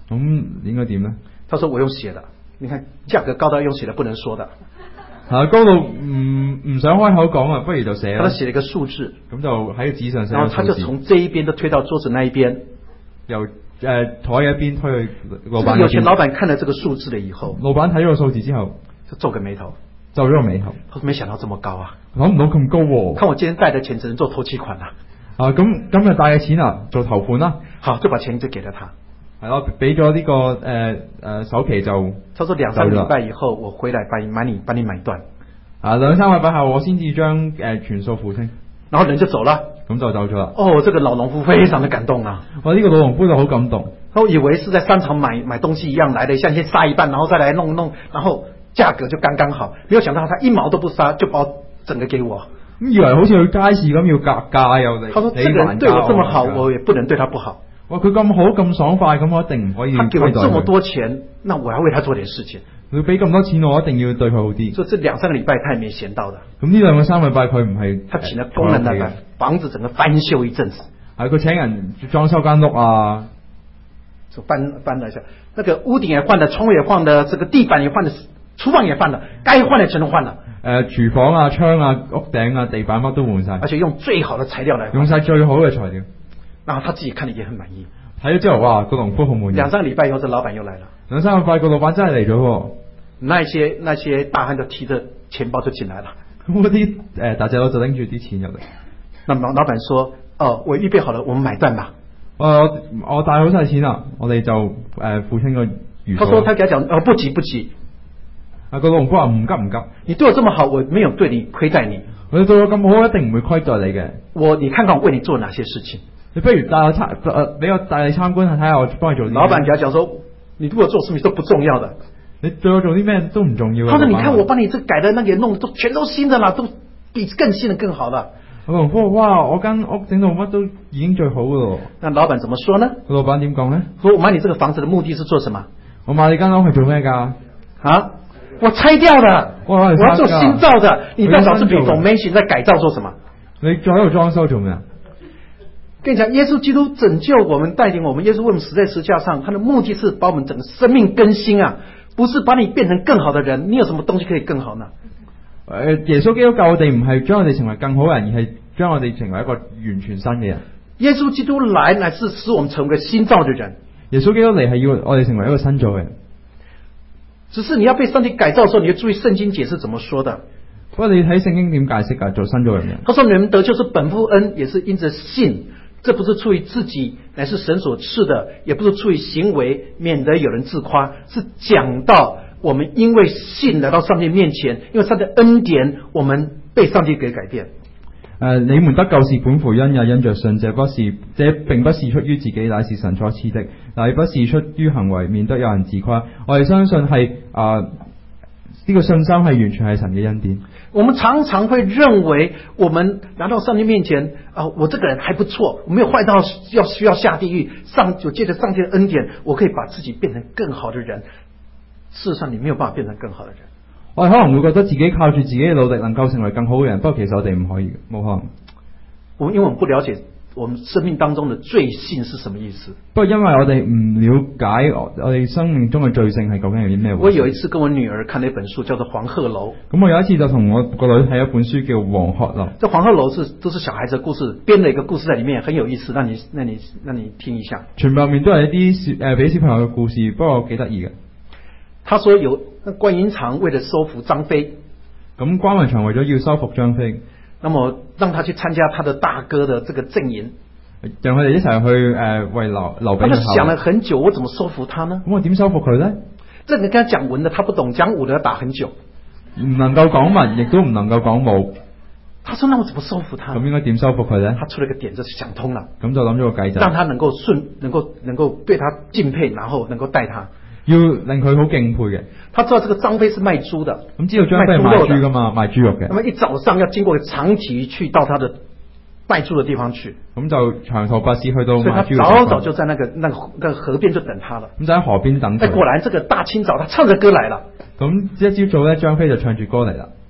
[SPEAKER 2] 咁應該點呢？
[SPEAKER 1] 他說我用寫的，你看價格高到用寫的不能說的。
[SPEAKER 2] 係高到唔唔想開口講啊，不如就寫。
[SPEAKER 1] 他寫了一個數字，
[SPEAKER 2] 咁就喺個紙上寫。
[SPEAKER 1] 然後他就從這一邊都推到桌子那一邊，
[SPEAKER 2] 由誒台一邊推去老闆。這個
[SPEAKER 1] 有錢老闆看了這個數字了以後，
[SPEAKER 2] 老闆睇咗個數字之後，
[SPEAKER 1] 就皺個眉頭，
[SPEAKER 2] 皺咗個眉頭。
[SPEAKER 1] 他說沒想到這麼高啊，
[SPEAKER 2] 諗唔到咁高喎。
[SPEAKER 1] 看我今天帶的錢只能做頭期款啦。
[SPEAKER 2] 啊，咁今日帶嘅錢啊，做頭款啦。
[SPEAKER 1] 好，就把錢就給了他。
[SPEAKER 2] 係咯，俾咗呢個誒誒、呃、首期就。
[SPEAKER 1] 他說兩三個禮拜以後，我回來把你買你把你買斷。
[SPEAKER 2] 啊，兩三個禮拜後我先至將誒全數付清，
[SPEAKER 1] 然後人就走了。咁
[SPEAKER 2] 就走咗啦。
[SPEAKER 1] 哦，這個老農夫非常的感動啊！
[SPEAKER 2] 我呢個老農夫就好感動。
[SPEAKER 1] 我以為是在商場買買東西一樣來的，像先殺一半，然後再來弄弄，然後價格就剛剛好。沒有想到他一毛都不殺，就把整個給我。咁
[SPEAKER 2] 以為好似去街市咁要格價又嚟。
[SPEAKER 1] 他說：這個人對我這麼好，我也不能對他不好。
[SPEAKER 2] 哇！佢咁好咁爽快，咁我一定唔可以。
[SPEAKER 1] 他給我這麼多錢，那我要為他做點事情。
[SPEAKER 2] 佢俾咁多錢我，一定要對佢好啲。
[SPEAKER 1] 所以這兩三個禮拜，他也沒閒到的。
[SPEAKER 2] 咁呢兩個三個禮拜佢唔係。
[SPEAKER 1] 他請了工人嚟，房子整個翻修一陣子。
[SPEAKER 2] 係佢請人裝修間屋啊，
[SPEAKER 1] 就搬搬了一下，那個屋頂也換了，窗也換了，這個地板也換了，廚房也換了，該換的全都換了。誒、呃，廚房啊、窗啊、屋頂啊、地板乜都換晒，而且用最好的材料來換，
[SPEAKER 2] 用晒最好嘅材料。
[SPEAKER 1] 然後他自己看了也很滿意。
[SPEAKER 2] 睇咗之後，哇，個農夫好滿意。兩
[SPEAKER 1] 三個禮拜以後，這老闆又來了。
[SPEAKER 2] 兩三個禮拜個老闆真係嚟咗。
[SPEAKER 1] 那些那些大漢就提着錢包就進來了。
[SPEAKER 2] 咁嗰啲誒大隻佬就拎住啲錢入嚟。
[SPEAKER 1] 那麼老闆說：哦，我預備好了，我們買斷吧。
[SPEAKER 2] 我我帶好晒錢啦，我哋就誒、呃、付清個餘數。
[SPEAKER 1] 他說：他給他講：哦，不急不急。
[SPEAKER 2] 啊，個農夫話唔急唔急。你
[SPEAKER 1] 對我這麼好，我沒有對你虧待你。
[SPEAKER 2] 我對我咁好，一定唔會虧待你嘅。
[SPEAKER 1] 我你看看我為你做哪些事情。
[SPEAKER 2] 你不如帶我參誒俾我帶你參觀下，睇下我幫你做啲咩。
[SPEAKER 1] 老闆給他講說：你對我做什麼都不重要的。
[SPEAKER 2] 你對我做啲咩都唔重要。
[SPEAKER 1] 他說：你看我幫你這改的那個弄都全都新的啦，都比更新的更好了。
[SPEAKER 2] 個農夫話：哇，我間屋整到乜都已經最好噶咯。
[SPEAKER 1] 那老闆怎麼說呢？
[SPEAKER 2] 個老闆點講呢？
[SPEAKER 1] 說我買你這個房子的目的是做什麼？
[SPEAKER 2] 我買你間屋係做咩噶？
[SPEAKER 1] 啊，我拆掉的，我要做新造的。你在找這筆 formation 在改造做什麼？
[SPEAKER 2] 你仲喺度裝修做咩啊？
[SPEAKER 1] 跟你講，耶穌基督拯救我們，帶領我們。耶穌為我們死在十字架上，他的目的是把我們整個生命更新啊，不是把你變成更好的人。你有什麼東西可以更好呢？誒，
[SPEAKER 2] 耶穌基督救我哋唔係將我哋成為更好人，而係將我哋成為一個完全新嘅人。
[SPEAKER 1] 耶穌基督來乃是使我們成為新造的人。
[SPEAKER 2] 耶穌基督嚟係要我哋成為一個新造嘅人。
[SPEAKER 1] 只是你要被上帝改造的時候，你要注意聖經解釋怎麼說的。
[SPEAKER 2] 不過你睇聖經點解釋啊？做新造人嘅。
[SPEAKER 1] 他說：你們得救是本乎恩，也是因着信。這不是出於自己，乃是神所賜的；也不是出於行為，免得有人自誇。是講到我們因為信來到上帝面前，因為上帝恩典，我們被上帝給改變。誒、
[SPEAKER 2] 呃，你們得救是本乎恩，也因着信。這不是，這並不是出於自己，乃是神所賜的；乃不是出於行為，免得有人自誇。我哋相信係啊，呢、這個信心係完全係神嘅恩典。我們常常會認為，我們來到上帝面前啊，我這個人還不錯，我沒有壞到要需要下地獄。上就借着上帝的恩典，我可以把自己變成更好的人。事實上，你沒有辦法變成更好的人。我哋可能會覺得自己靠住自己嘅努力能夠成為更好嘅人，不過其實我哋唔可以嘅，冇可能。我因為我們不了解我們生命當中的罪性是什麼意思。不過因為我哋唔了解我我哋生命中嘅罪性係究竟係啲咩？我有一次跟我女兒看了一本書，叫做《黃鶴樓》。咁我有一次就同我個女睇一本書叫《黃鶴樓》。這《黃鶴樓》是都是小孩子的故事，編了一個故事在裏面，很有意思。讓你、讓你、讓你聽一下。全部入面都係一啲誒俾小朋友嘅故事，不過幾得意嘅。他說有關雲長為了收服張飛，咁關雲長為咗要收服張飛，那麼讓他去參加他的大哥的這個陣營，讓佢哋一齊去誒、呃、為劉劉備。他想了很久，我怎麼收服他呢？咁我點收服佢呢？這個跟他講文的，他不懂，講武的要打很久，唔能夠講文，亦都唔能夠講武。他說：那我怎麼收服他？咁應該點收服佢呢？他出了個點，就想通了，咁就諗咗個計仔，讓他能夠順，能夠能夠對他敬佩，然後能夠帶他。要令佢好敬佩嘅，他知道這個張飛是賣豬的，咁知道張飛係賣豬噶嘛，賣豬肉嘅。咁麼一早上要經過長堤去到他的賣豬的地方去，咁就長途跋涉去到賣豬。所以他早早就在那個那個那個河邊就等他了。咁就喺河邊等。誒，果然這個大清早，他唱着歌來了。咁一朝早咧，張飛就唱住歌嚟啦。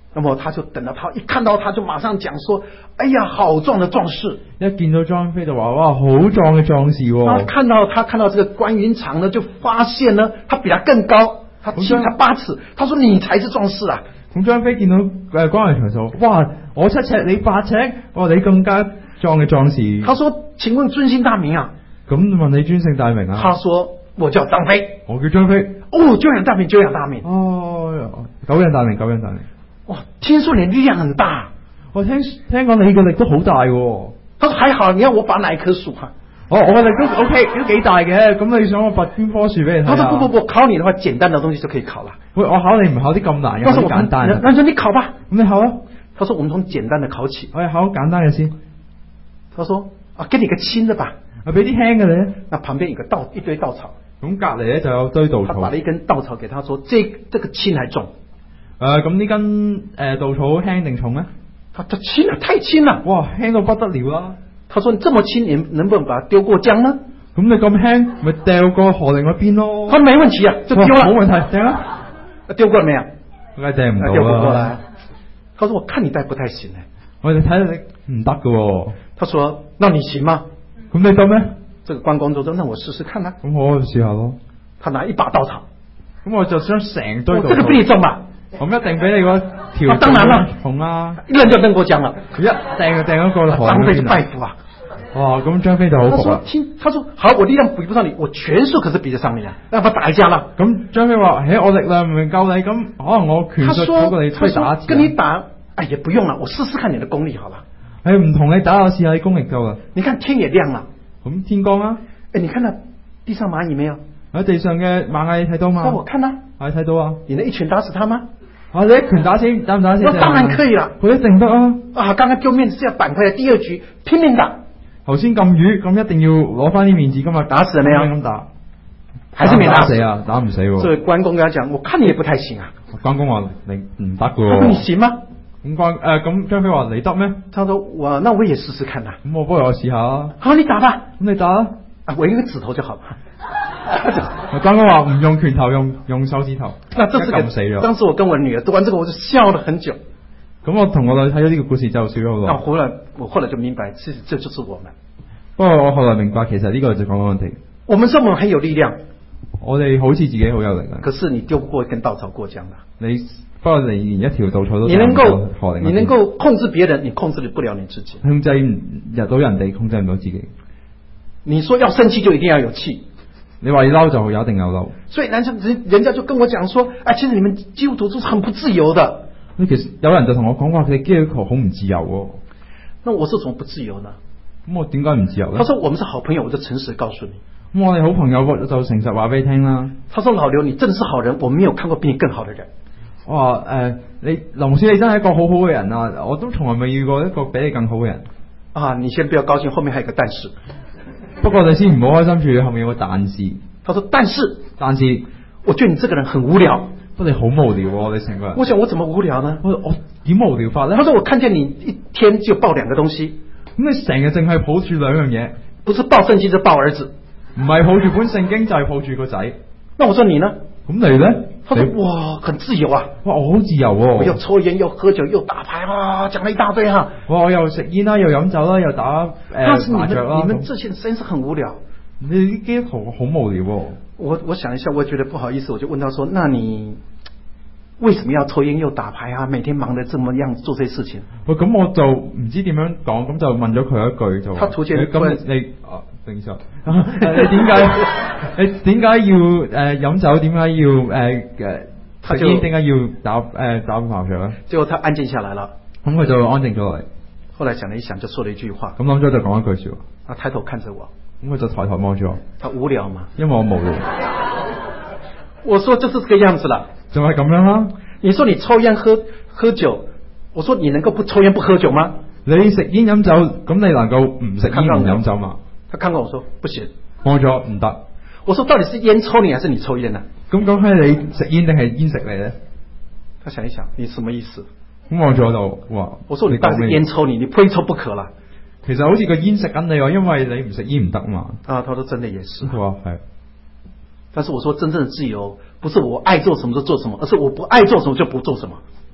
[SPEAKER 1] 那麼他就等到他一看到他就馬上講說：哎呀，好壯的壯士！
[SPEAKER 2] 一見到張飛就話：哇，好壯嘅壯士喎！
[SPEAKER 1] 他看到他看到這個關雲長呢，就發現呢，他比他更高，他輕他八尺。他說：你才是壯士啊！
[SPEAKER 2] 咁張飛見到誒關雲長就：哇，我七尺，你八尺，我話你更加壯嘅壯士。他說：請問尊姓大名啊？咁問你尊姓大名啊？他說：我叫張飛。我叫張飛。哦，久仰大名，久仰大名。哦，久仰大名，久仰大名。哇！聽說你力量很大，我聽聽講你嘅力都好大喎。他說還好，你要我拔哪一棵樹啊？哦，我嘅力都 OK，都幾大嘅。咁你想我拔邊棵樹俾你睇啊？他說不不不，考你的話，簡單的東西就可以考了。喂，我考你唔考啲咁難嘅，好簡單。那就你考吧。咁你考啊？他說我們從簡單的考起。我哋考簡單嘅先。他說啊，給你個輕的吧。啊，俾啲輕嘅你。那旁邊有個稻一堆稻草。咁隔籬咧就有堆稻草。他把了一根稻草給他說，這這個輕還重。誒，咁呢根誒稻草輕定重咧？他他輕啊，太輕啦！哇，輕到不得了啦！他說：你這麼輕，你能不能把它丟過江呢？咁你咁輕，咪掉過河另外邊咯？他沒問題啊，就丟啦，冇問題，掟啦。丟過了沒有？梗係掟唔到啦。他說：我看你帶不太行咧。我哋睇下你唔得㗎。他說：那你行嗎？咁你得咩？這個關公就說：那我試試看啦。咁我試下咯。他拿一把稻草，咁我就想成堆稻草。這個比你重吧？我一定俾你個條、啊，當然啦，重啦，一扔就扔過江啦，一掟就掟咗過河。張飛就拜服啊！哇，咁張飛就好服啦。聽，他說好，我力量比不上你，我拳術可是比得上你啊，讓他打一架啦。咁張飛話：嘿，我力量唔夠你，咁可能我拳術好過你，可以打一次。跟你打，哎，也不用啦，我試試看你的功力，好了。哎，唔同你打，我試下你功力夠啦。你看天也亮啦，咁天光啊！哎，你看到地上螞蟻沒有？喺地上嘅螞蟻睇到嗎？那我看啦，係睇到啊。你能一拳打死他嗎？啊！你一拳打死打唔打死？我當然可以啦，我一定得啊！啊，剛剛丟面子是要扳回來，第二局拼命打。頭先咁魚，咁一定要攞翻啲面子，今日打死了沒有？咁打，還是沒打死啊？打唔死喎。所以關公跟他講：我看你也不太行啊。關公話：你唔得噶。你行嗎？咁關誒咁張飛話：你得咩？他說：我那我也試試看啦。咁我不如我試下啊。好，你打吧。咁你打啊？啊，我一個指頭就好了。關公話唔用拳頭，用用手指頭。那這是個死咗。當時我跟我女兒讀完這個，我就笑了很久。咁我同我女睇咗呢個故事之後笑咗好耐。後來我後來就明白，其實這就是我們。不過我後來明白，其實呢個就講緊我哋。我們這麼很有力量，我哋好似自己好有力量。可是你丟不過一根稻草過江啦。你不過你連一條稻草都你能夠你能夠控制別人，你控制不了你自己。控制入到人哋，控制唔到自己。你說要生氣就一定要有氣。你話要嬲就有一定有嬲，所以男生人人家就跟我講說，哎，其實你們基督徒是很不自由的。其實有人就同我講話，佢哋基督徒好唔自由喎。那我是怎麼不自由呢？咁我點解唔自由呢？他說我們是好朋友，我就誠實告訴你。咁我哋好朋友，我就誠實話俾你聽啦。他說老劉，你真是好人，我沒有看過比你更好的人。我話誒、呃，你林牧師你真係一個好好嘅人啊，我都從來未遇過一個比你更好嘅人。啊，你先不要高興，後面還有個但是。不過你先唔好開心住，後面有個但是。他說但是但是，我覺得你這個人很無聊。不過你好無聊喎，你成個人。我想我怎麼無聊呢？我我點無聊法呢？他說我看見你一天就抱兩個東西。咁你成日淨係抱住兩樣嘢，不是抱聖經就抱兒子，唔係抱住本聖經就係抱住個仔。那我說你呢？咁你呢？他說哇，很自由啊！哇，我好自由喎、哦！我又抽煙，又喝酒，又打牌，哇，講了一大堆哈！哇，我又食煙啦，又飲酒啦，又打誒、呃、麻雀啦。你們這些人真是很無聊。你啲基督徒好無聊、哦。我我想一下，我覺得不好意思，我就問他說：那你為什麼要抽煙又打牌啊？每天忙得這麼樣做這些事情？喂，咁我就唔知點樣講，咁就問咗佢一句就。他突然咁你啊，等一下，你點解你點解要誒飲、呃、酒？點解要誒誒食煙？點、呃、解要打誒、呃、打麻雀咧？最後他安靜下來了，咁佢就安靜咗落嚟。後來想了一想，就說了一句話。咁諗咗就講一句說話。啊，抬頭看着我。咁佢就抬頭望住我。他無聊嘛？因為我無聊。我說就是這個樣子啦。就係咁樣啦。你說你抽煙喝喝酒，我說你能夠不抽煙不喝酒嗎？你食煙飲酒，咁你能夠唔食煙唔飲酒嘛？他看過我說不行，我咗唔得。我說到底是煙抽你還是你抽煙啊？咁講係你食煙定係煙食你咧？他想一想，你什麼意思？咁我咗就話，我說你當然是煙抽你，你非抽不可啦。其實好似個煙食緊你喎，因為你唔食煙唔得嘛。啊，他說真的也是。佢話係。但是我說真正的自由，不是我愛做什麼就做什麼，而是我不愛做什麼就不做什麼。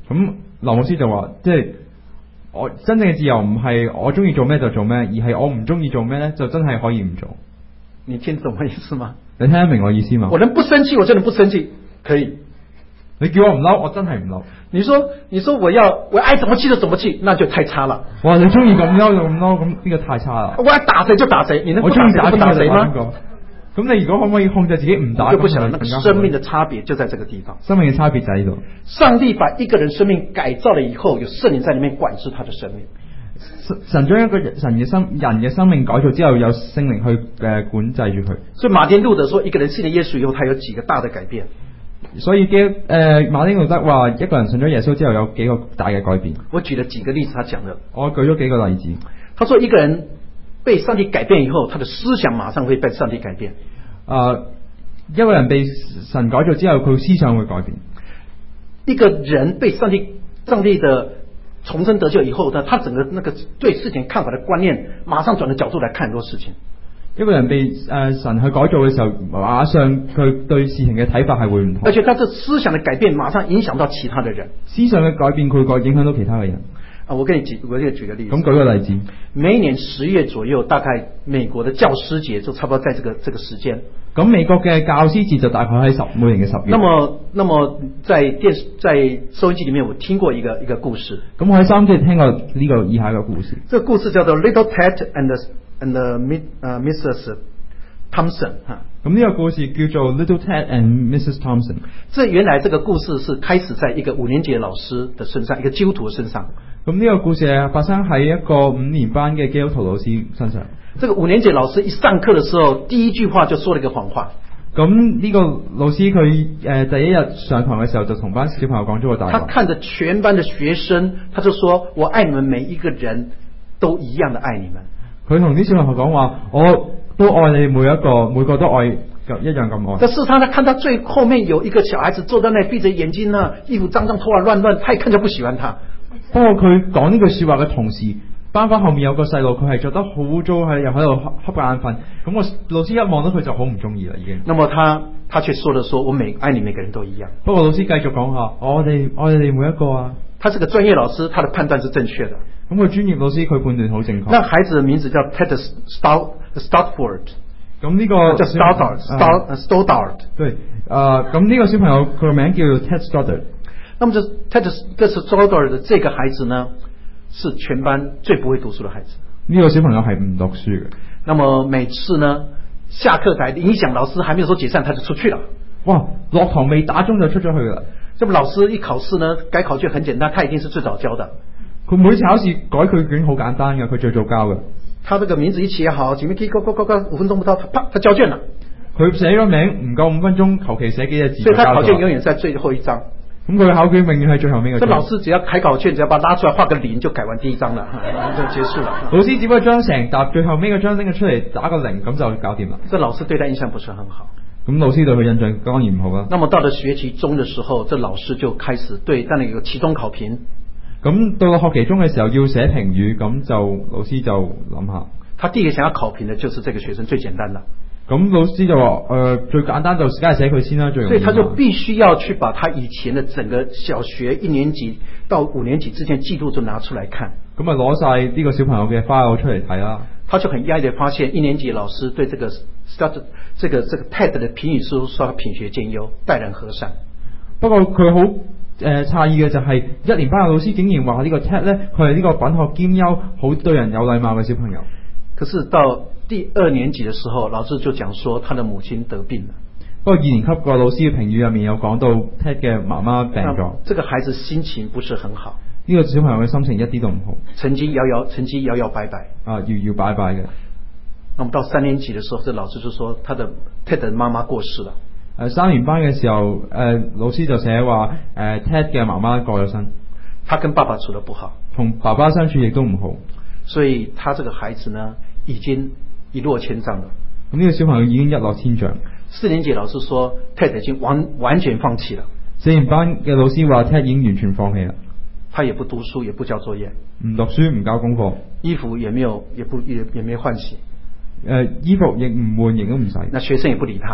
[SPEAKER 2] 咁劉牧師就話，即係我真正嘅自由唔係我中意做咩就做咩，而係我唔中意做咩咧，就真係可以唔做。
[SPEAKER 1] 你聽懂我意思嗎？
[SPEAKER 2] 你聽得明我意思嗎？
[SPEAKER 1] 我能不生氣，我真的不生氣，可以。
[SPEAKER 2] 你叫我唔嬲，我真係唔嬲。
[SPEAKER 1] 你說你說我要我愛怎麼氣就怎麼氣，那就太差了。
[SPEAKER 2] 哇！你中意咁嬲就咁嬲，咁呢個太差啦。
[SPEAKER 1] 我愛打誰就打誰，你能不打誰就不打誰嗎？
[SPEAKER 2] 咁你如果可唔可以控制自己唔打？
[SPEAKER 1] 就不曉得那個生命的差別就在這個地方。
[SPEAKER 2] 生命嘅差別就喺呢度。
[SPEAKER 1] 上帝把一個人生命改造了以後，有聖靈在裏面管制他的生命。
[SPEAKER 2] 神將一個人嘅生人嘅生命改造之後，有聖靈去誒、呃、管制住佢。
[SPEAKER 1] 所以馬丁路德說，一個人信了耶穌以後，他有幾個大的改變。
[SPEAKER 2] 所以嘅誒、呃、馬丁路德話，一個人信咗耶穌之後有幾個大嘅改變。
[SPEAKER 1] 我舉了幾個例子，他講的。
[SPEAKER 2] 我舉咗幾個例子。
[SPEAKER 1] 他說一個人被上帝改變以後，他的思想馬上會被上帝改變。
[SPEAKER 2] 啊、呃，一個人被神改造之後，佢思想會改變。
[SPEAKER 1] 一個人被上帝上帝的重生得救以後呢，他整個那個對事情看法的觀念，馬上轉個角度來看很多事情。
[SPEAKER 2] 一個人被誒、呃、神去改造嘅時候，馬上佢對事情嘅睇法係會唔同。
[SPEAKER 1] 而且他這思想的改變，馬上影響到其他的人。
[SPEAKER 2] 思想嘅改變，佢會影響到其他嘅人。
[SPEAKER 1] 啊，我給你舉，我給你舉個例子。
[SPEAKER 2] 咁舉個例子，
[SPEAKER 1] 每一年十月左右，大概美國的教師節就差不多在這個這個時間。
[SPEAKER 2] 咁美國嘅教師節就大概喺十每年嘅十月。
[SPEAKER 1] 那麼，那麼在電視在收音機裏面，我聽過一個一個故事。
[SPEAKER 2] 咁我喺收音機聽過呢個以下嘅故事。
[SPEAKER 1] 這個故事叫做 Little Ted and the and the Miss 呃 Missus Thompson 哈。
[SPEAKER 2] 咁呢個故事叫做 Little Ted and Missus Thompson。這
[SPEAKER 1] 原來這個故事是開始在一個五年級的老師的身上，一個基督徒的身上。
[SPEAKER 2] 咁呢個故事係發生喺一個五年班嘅基督徒老師身上。
[SPEAKER 1] 這個五年級老師一上課的時候，第一句話就說了一個謊話。
[SPEAKER 2] 咁呢個老師佢誒、呃、第一日上堂嘅時候就同班小朋友講咗個大話。
[SPEAKER 1] 他看着全班的學生，他就說：我愛你們每一個人都一樣的愛你們。
[SPEAKER 2] 佢同啲小朋友講話，我都愛你每一個，每個都愛一樣咁愛。
[SPEAKER 1] 但事實上，他看到最後面有一個小孩子坐在那閉着眼睛呢，衣服髒髒，頭髮亂亂，他一看就不喜歡他。
[SPEAKER 2] 不過佢講呢句說話嘅同時，班房後面有個細路，佢係着得好污糟，係又喺度瞌瞌眼瞓。咁我老師一望到佢就好唔中意啦，已經。
[SPEAKER 1] 那麼他他卻說了說，我每愛你每個人都一樣。
[SPEAKER 2] 不過老師繼續講下，我哋愛你哋每一個啊。
[SPEAKER 1] 他是個專業老師，他的判斷是正確的。
[SPEAKER 2] 咁佢專業老師佢判斷好正確。
[SPEAKER 1] 那孩子的名字叫 Ted Stout Stoutford。
[SPEAKER 2] 咁呢個
[SPEAKER 1] 叫 Stoddard Stout Stoddard。對，
[SPEAKER 2] 誒、呃，咁呢個小朋友佢個名叫做 Ted Stoddard。
[SPEAKER 1] 那麼這 Ted Stoddard 的這個孩子呢，是全班最不會讀書的孩子。
[SPEAKER 2] 呢個小朋友係唔讀書嘅。
[SPEAKER 1] 那麼每次呢，下課台影響老師還沒有說解散，他就出去了。
[SPEAKER 2] 哇，落堂未打鐘就出咗去啦。
[SPEAKER 1] 這麼老師一考試呢，改考卷很簡單，他一定是最早交的。
[SPEAKER 2] 佢每次考試改佢卷好簡單嘅，佢最早交嘅。
[SPEAKER 1] 他這個名字一寫好，前面嘰咕咕咕咕五分鐘不到，他啪，他交卷了。
[SPEAKER 2] 佢寫咗名唔夠五分鐘，求其寫幾隻字。
[SPEAKER 1] 所以他考卷永遠在最後一張。
[SPEAKER 2] 咁佢考卷永遠係最後面嘅。
[SPEAKER 1] 這老師只要改考卷，只要把它拉出來畫個零，就改完第一張了，就結束了。
[SPEAKER 2] 老師只不過將成沓最後面嗰張拎咗出嚟，打個零，咁就搞掂啦。
[SPEAKER 1] 這老師對他印象不是很好。
[SPEAKER 2] 咁老師對佢印象當然唔好啦。
[SPEAKER 1] 那麼到了學期中的時候，這老師就開始對，但係有期中考評。
[SPEAKER 2] 咁到了學期中嘅時候要寫評語，咁就老師就諗下。
[SPEAKER 1] 他第一個想要考評的就是這個學生，最簡單的。
[SPEAKER 2] 咁老師就話：誒、呃，最簡單就梗係寫佢先啦，最容易。
[SPEAKER 1] 所以他就必須要去把他以前的整個小學一年級到五年級之間記錄就拿出來看。
[SPEAKER 2] 咁啊攞晒呢個小朋友嘅 file 出嚟睇啦。
[SPEAKER 1] 他就很訝異地發現，一年級老師對這個 start 這個這個 Ted 的評語書說他品學兼優，待人和善。
[SPEAKER 2] 不過佢好誒詫異嘅就係一年班嘅老師竟然話呢個 Ted 咧，佢係呢個品學兼優、好對人有禮貌嘅小朋友。
[SPEAKER 1] 可是到第二年級的時候，老師就講說他的母親得病了。
[SPEAKER 2] 不過二年級個老師嘅評語入面有講到 Ted 嘅媽媽病咗。
[SPEAKER 1] 這個孩子心情不是很好。
[SPEAKER 2] 呢個小朋友嘅心情一啲都唔好。
[SPEAKER 1] 成績搖搖，成績搖搖擺擺。啊，
[SPEAKER 2] 搖搖擺擺嘅。
[SPEAKER 1] 那麼到三年級的時候，這老師就說他的 Ted 的媽媽過世了。
[SPEAKER 2] 誒，三年班嘅時候，誒、呃、老師就寫話，誒、呃、Ted 嘅媽媽過咗身。
[SPEAKER 1] 他跟爸爸處得不好。同
[SPEAKER 2] 爸爸相處亦都唔好。
[SPEAKER 1] 所以他這個孩子呢，已經一落千丈了。
[SPEAKER 2] 咁呢個小朋友已經一落千丈。
[SPEAKER 1] 四年級老師說 Ted 已經完完全放棄了。
[SPEAKER 2] 四年班嘅老師話 Ted 已經完全放棄啦。
[SPEAKER 1] 他也不讀書，也不交作業。
[SPEAKER 2] 唔讀書，唔交功課。
[SPEAKER 1] 衣服也沒有，也不也也沒換洗。
[SPEAKER 2] 誒、呃，衣服亦唔換，亦都唔洗。
[SPEAKER 1] 那學生也不理他。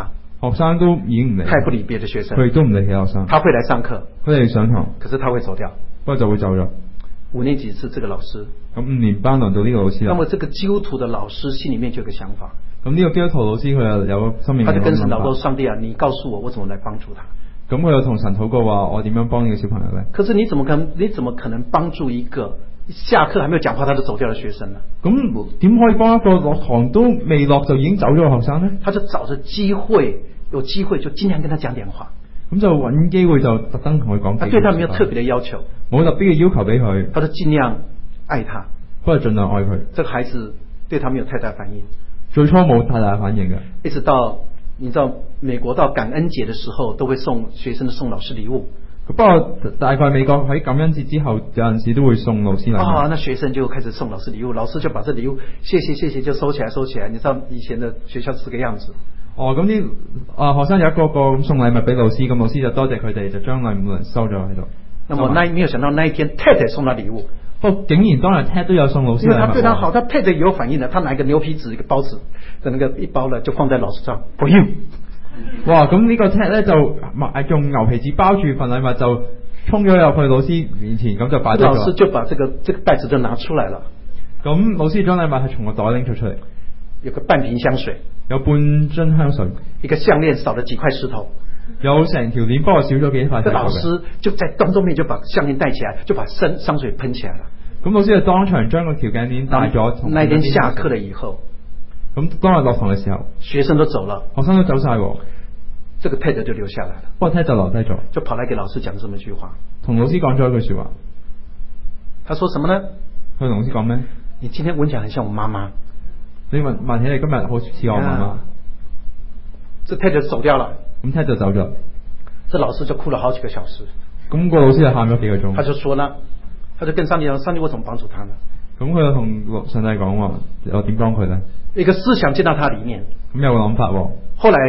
[SPEAKER 2] 學生都已經唔理，
[SPEAKER 1] 他也不理別的學生，
[SPEAKER 2] 佢亦都唔理其他學生。
[SPEAKER 1] 他會來上課，
[SPEAKER 2] 佢哋上堂，
[SPEAKER 1] 可是他會走掉，
[SPEAKER 2] 不過就會走咗。
[SPEAKER 1] 五年級是這個老師，
[SPEAKER 2] 咁五年班輪到呢個老師啦。
[SPEAKER 1] 那麼這個基督徒的老師心裡面就有個想法。
[SPEAKER 2] 咁呢個基督徒老師佢又有生命嘅諗法。他就跟神禱告，上帝啊，你告訴我，我怎麼來幫助他？咁佢又同神禱告話：我點樣幫呢個小朋友咧？可是你怎麼可能？你怎麼可能幫助一個下課還沒有講話他就走掉嘅學生呢？咁點可以幫一個落堂都未落就已經走咗嘅學生呢？
[SPEAKER 1] 他就找着機會，有機會就盡量跟他講點話。
[SPEAKER 2] 咁就揾機會就特登同佢講。
[SPEAKER 1] 他對他沒有特別嘅要求，
[SPEAKER 2] 冇特別嘅要求俾佢。
[SPEAKER 1] 他就盡量愛他，
[SPEAKER 2] 不過盡量愛佢。這
[SPEAKER 1] 個孩子對他沒有太大反應。最
[SPEAKER 2] 初冇太大反應嘅，
[SPEAKER 1] 一直到你知道美國到感恩節的時候，都會送學生送老師禮物。
[SPEAKER 2] 不過大概美國喺感恩節之後，有陣時都會送老師禮物。
[SPEAKER 1] 啊，那學生就開始送老師禮物，老師就把這禮物謝謝謝謝就收起來收起來。你知道以前的學校是這個樣子。哦，咁啲啊學生有一個個咁送禮物俾老師，咁老師就多謝佢哋，就將禮物收咗喺度。那麼那沒有想到那一天 Ted 送他禮物。
[SPEAKER 2] 不過竟然當日 Ted 都有送老師禮物。因為他對他好，他 Ted 有反應的，他拿一個牛皮紙一個包紙的那個一包呢，就放在老師上 for you。哇！咁呢個 Ted 咧就用牛皮紙包住份禮物就衝咗入去老師面前，咁就擺咗。老師就把這個這個袋子就拿出來了。咁老師將禮物係從個袋拎咗出嚟，
[SPEAKER 1] 有個半瓶香水，
[SPEAKER 2] 有半樽香水，
[SPEAKER 1] 一個項鏈少了幾塊石頭，
[SPEAKER 2] 有成條鏈，不過少咗幾塊石頭。
[SPEAKER 1] 老師就在當中面就把項鏈戴起來，就把香香水噴起來了。
[SPEAKER 2] 咁老師就當場將個條頸鏈戴咗。
[SPEAKER 1] 那天下課了以後，
[SPEAKER 2] 咁當日落堂嘅時候，
[SPEAKER 1] 學生都走了，
[SPEAKER 2] 學生都走晒喎，
[SPEAKER 1] 這個 Ted 就留下來了。
[SPEAKER 2] 不過 Ted 就留低咗，
[SPEAKER 1] 就跑來給老師講這麼一句話，
[SPEAKER 2] 同老師講咗一句說話。
[SPEAKER 1] 他說什麼呢？
[SPEAKER 2] 佢同老師講咩？
[SPEAKER 1] 你今天聞起來很像我媽媽。
[SPEAKER 2] 你問問起你今日好似我媽媽。
[SPEAKER 1] 這 Ted 就走掉了，
[SPEAKER 2] 咁 Ted 就走咗。
[SPEAKER 1] 這老師就哭了好幾個小時。
[SPEAKER 2] 咁個老師就喊咗幾個鐘。
[SPEAKER 1] 他就說呢，他就跟上帝講：上帝，我怎麼幫助他呢？
[SPEAKER 2] 咁佢就同上帝講話：我點幫佢呢？
[SPEAKER 1] 一個思想進到他裏面。
[SPEAKER 2] 咁有個諗法喎。
[SPEAKER 1] 後來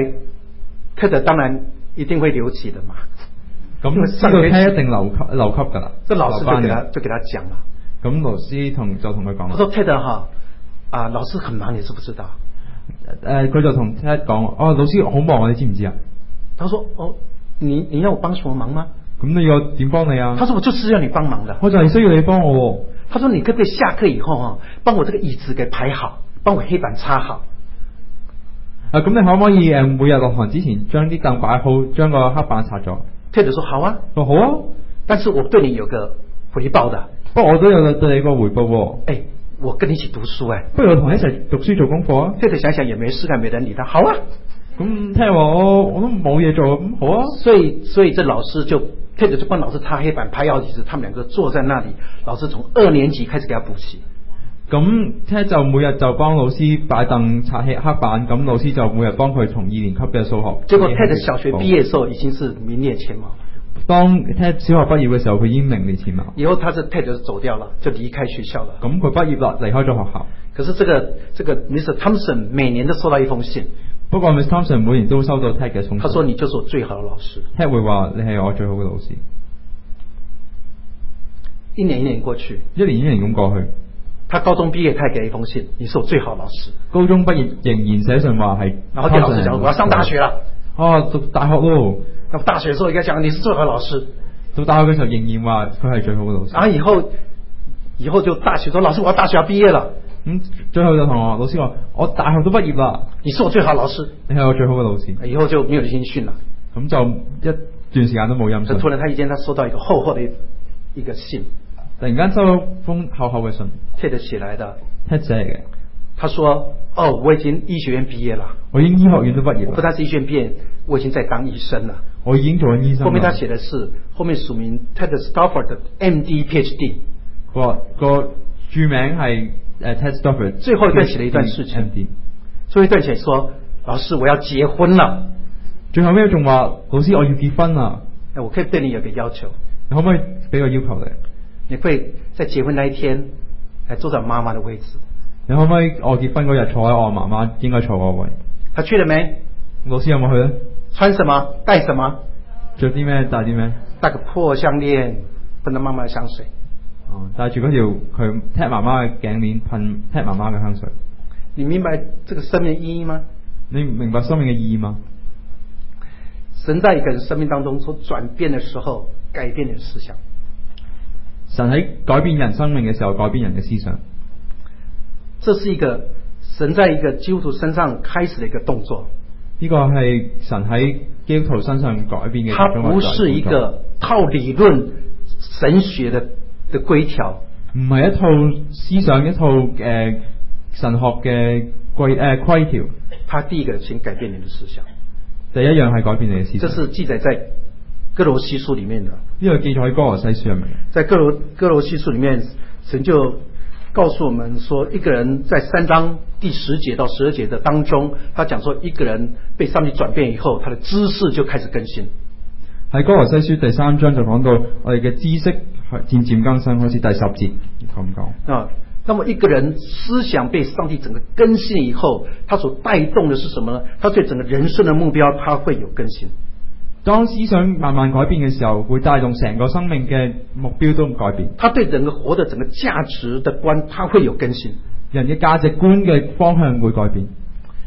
[SPEAKER 1] Ted 當然一定會留級的嘛。
[SPEAKER 2] 咁呢個 Ted 一定留級留級噶啦。
[SPEAKER 1] 這老師就給他就給他講啦。
[SPEAKER 2] 咁老師同就同佢講。
[SPEAKER 1] 他說 Ted 哈，啊老師很忙，你知不知道？
[SPEAKER 2] 誒、呃，佢就同 Ted 講：哦，老師好忙，你知唔知啊？
[SPEAKER 1] 他說：哦，你你要我幫什麼忙嗎？
[SPEAKER 2] 咁你要點幫你啊？
[SPEAKER 1] 他說：我就是要你幫忙的。
[SPEAKER 2] 我就係需要你幫我。
[SPEAKER 1] 他說：你可不可以下課以後啊，幫我這個椅子給排好，幫我黑板擦好。
[SPEAKER 2] 啊，咁你可唔可以誒，每日落堂之前將啲凳擺好，將個黑板擦咗
[SPEAKER 1] ？Ted說：好啊。
[SPEAKER 2] 哦，好啊。
[SPEAKER 1] 但是我對你有個回報的。
[SPEAKER 2] 不過我都有對你個回報喎。
[SPEAKER 1] 誒，我跟你一起讀書誒。
[SPEAKER 2] 不如我同你一齊讀書做功課啊。
[SPEAKER 1] Ted想想也沒事幹，沒人理他。好啊。
[SPEAKER 2] 咁聽話我我都冇嘢做，咁好啊。
[SPEAKER 1] 所以所以這老師就 Ted 就幫老師擦黑板、排好椅子，他們兩個坐在那裡。老師從二年級開始給他補習。
[SPEAKER 2] 咁 Ted 就每日就幫老師擺凳、擦黑黑板，咁老師就每日幫佢從二年級嘅數學。
[SPEAKER 1] 結果 Ted 小學畢業嘅時候已經是名列前茅。
[SPEAKER 2] 當 Ted 小學畢業嘅時候，佢已經名列前茅。
[SPEAKER 1] 以後他是 Ted 就走掉了，就離開學校了。
[SPEAKER 2] 咁佢畢業啦，離開咗學校。
[SPEAKER 1] 可是這個這個 Mister Thompson 每年都收到一封信。
[SPEAKER 2] 不過 Mister Thompson 每年都收到 Ted 嘅信。
[SPEAKER 1] 他說：你就是我最好的老師。
[SPEAKER 2] Ted 會話你係我最好嘅老師。
[SPEAKER 1] 一年一年過去，
[SPEAKER 2] 一年一年咁過去。
[SPEAKER 1] 他高中畢業，他給一封信：你是我最好的老師。
[SPEAKER 2] 高中畢業仍然寫信話係。
[SPEAKER 1] 然後對老師講：我要上大學了。
[SPEAKER 2] 哦，讀大學咯。
[SPEAKER 1] 那麼大學嘅時候應該講你是最好的老師。
[SPEAKER 2] 讀大學嘅時候仍然話佢係最好嘅老師。
[SPEAKER 1] 然後以後以後就大學說：老師，我要大學要畢業了。
[SPEAKER 2] 咁最後就同我老師話：我大學都畢業啦。
[SPEAKER 1] 你是我最好的老師。你係
[SPEAKER 2] 我最好嘅老師。
[SPEAKER 1] 以後就沒有音訊啦。
[SPEAKER 2] 咁就一段時間都冇音訊。
[SPEAKER 1] 突然他一天他收到一個厚厚的一個信。
[SPEAKER 2] 突然間收到封厚厚嘅信。
[SPEAKER 1] Ted寫來的。
[SPEAKER 2] Ted寫嚟嘅。
[SPEAKER 1] 他說：哦，我已經醫學院畢業了。
[SPEAKER 2] 我已經醫學院都畢業了。
[SPEAKER 1] 不單是醫學院畢業，我已經在當醫生了。
[SPEAKER 2] 我已經做緊醫生。
[SPEAKER 1] 後面他寫的是後面署名 Ted Stafford 的 M D P H D。
[SPEAKER 2] 個個注名係誒 Ted Stafford。
[SPEAKER 1] 最後一段寫了一段事情。M D。最後一段寫說：老師，我要結婚了。
[SPEAKER 2] 最後尾仲話：老師，我要結婚啦。
[SPEAKER 1] 我可以對你有個要求。
[SPEAKER 2] 你可唔可以俾個要求你？
[SPEAKER 1] 你會在結婚那一天，係坐在媽媽的位置。
[SPEAKER 2] 你可唔可以我結婚嗰日坐喺我媽媽應該坐嗰位？
[SPEAKER 1] 他去了沒？
[SPEAKER 2] 老師有冇去咧？
[SPEAKER 1] 穿什麼？戴什麼？
[SPEAKER 2] 着啲咩？戴啲咩？
[SPEAKER 1] 戴個破項鏈，噴到媽媽嘅香水。
[SPEAKER 2] 哦，戴住嗰條佢踢媽媽嘅頸鏈，噴踢媽媽嘅香水。
[SPEAKER 1] 你明白這個生命嘅意義嗎？
[SPEAKER 2] 你明白生命嘅意義嗎？
[SPEAKER 1] 神在一個人生命當中所轉變的時候，改變你的思想。
[SPEAKER 2] 神喺改變人生命嘅時候，改變人嘅思想。
[SPEAKER 1] 這是一個神在一個基督徒身上開始的一個動作。
[SPEAKER 2] 呢個係神喺基督徒身上改變嘅。它
[SPEAKER 1] 不是一個套理論神學的的規條，
[SPEAKER 2] 唔係一套思想，一套誒、呃、神學嘅規誒規條。
[SPEAKER 1] 他第一個先改變你的思想，
[SPEAKER 2] 第一樣係改變你嘅思想。
[SPEAKER 1] 這是記載在哥羅西書裏面的。
[SPEAKER 2] 呢個記載喺哥羅西書入面。
[SPEAKER 1] 在哥羅哥羅西書裏面，神就告訴我們說，一個人在三章第十節到十二節的當中，他講說一個人被上帝轉變以後，他的知識就開始更新。
[SPEAKER 2] 喺哥羅西書第三章就講到我哋嘅知識漸漸更新，開始第十節咁講。
[SPEAKER 1] 啊，那麼一個人思想被上帝整個更新以後，他所帶動的是什麼呢？他對整個人生的目標，他會有更新。
[SPEAKER 2] 當思想慢慢改變嘅時候，會帶動成個生命嘅目標都改變。
[SPEAKER 1] 他對整個活的整個價值的觀，他會有更新。
[SPEAKER 2] 人嘅價值觀嘅方向會改變。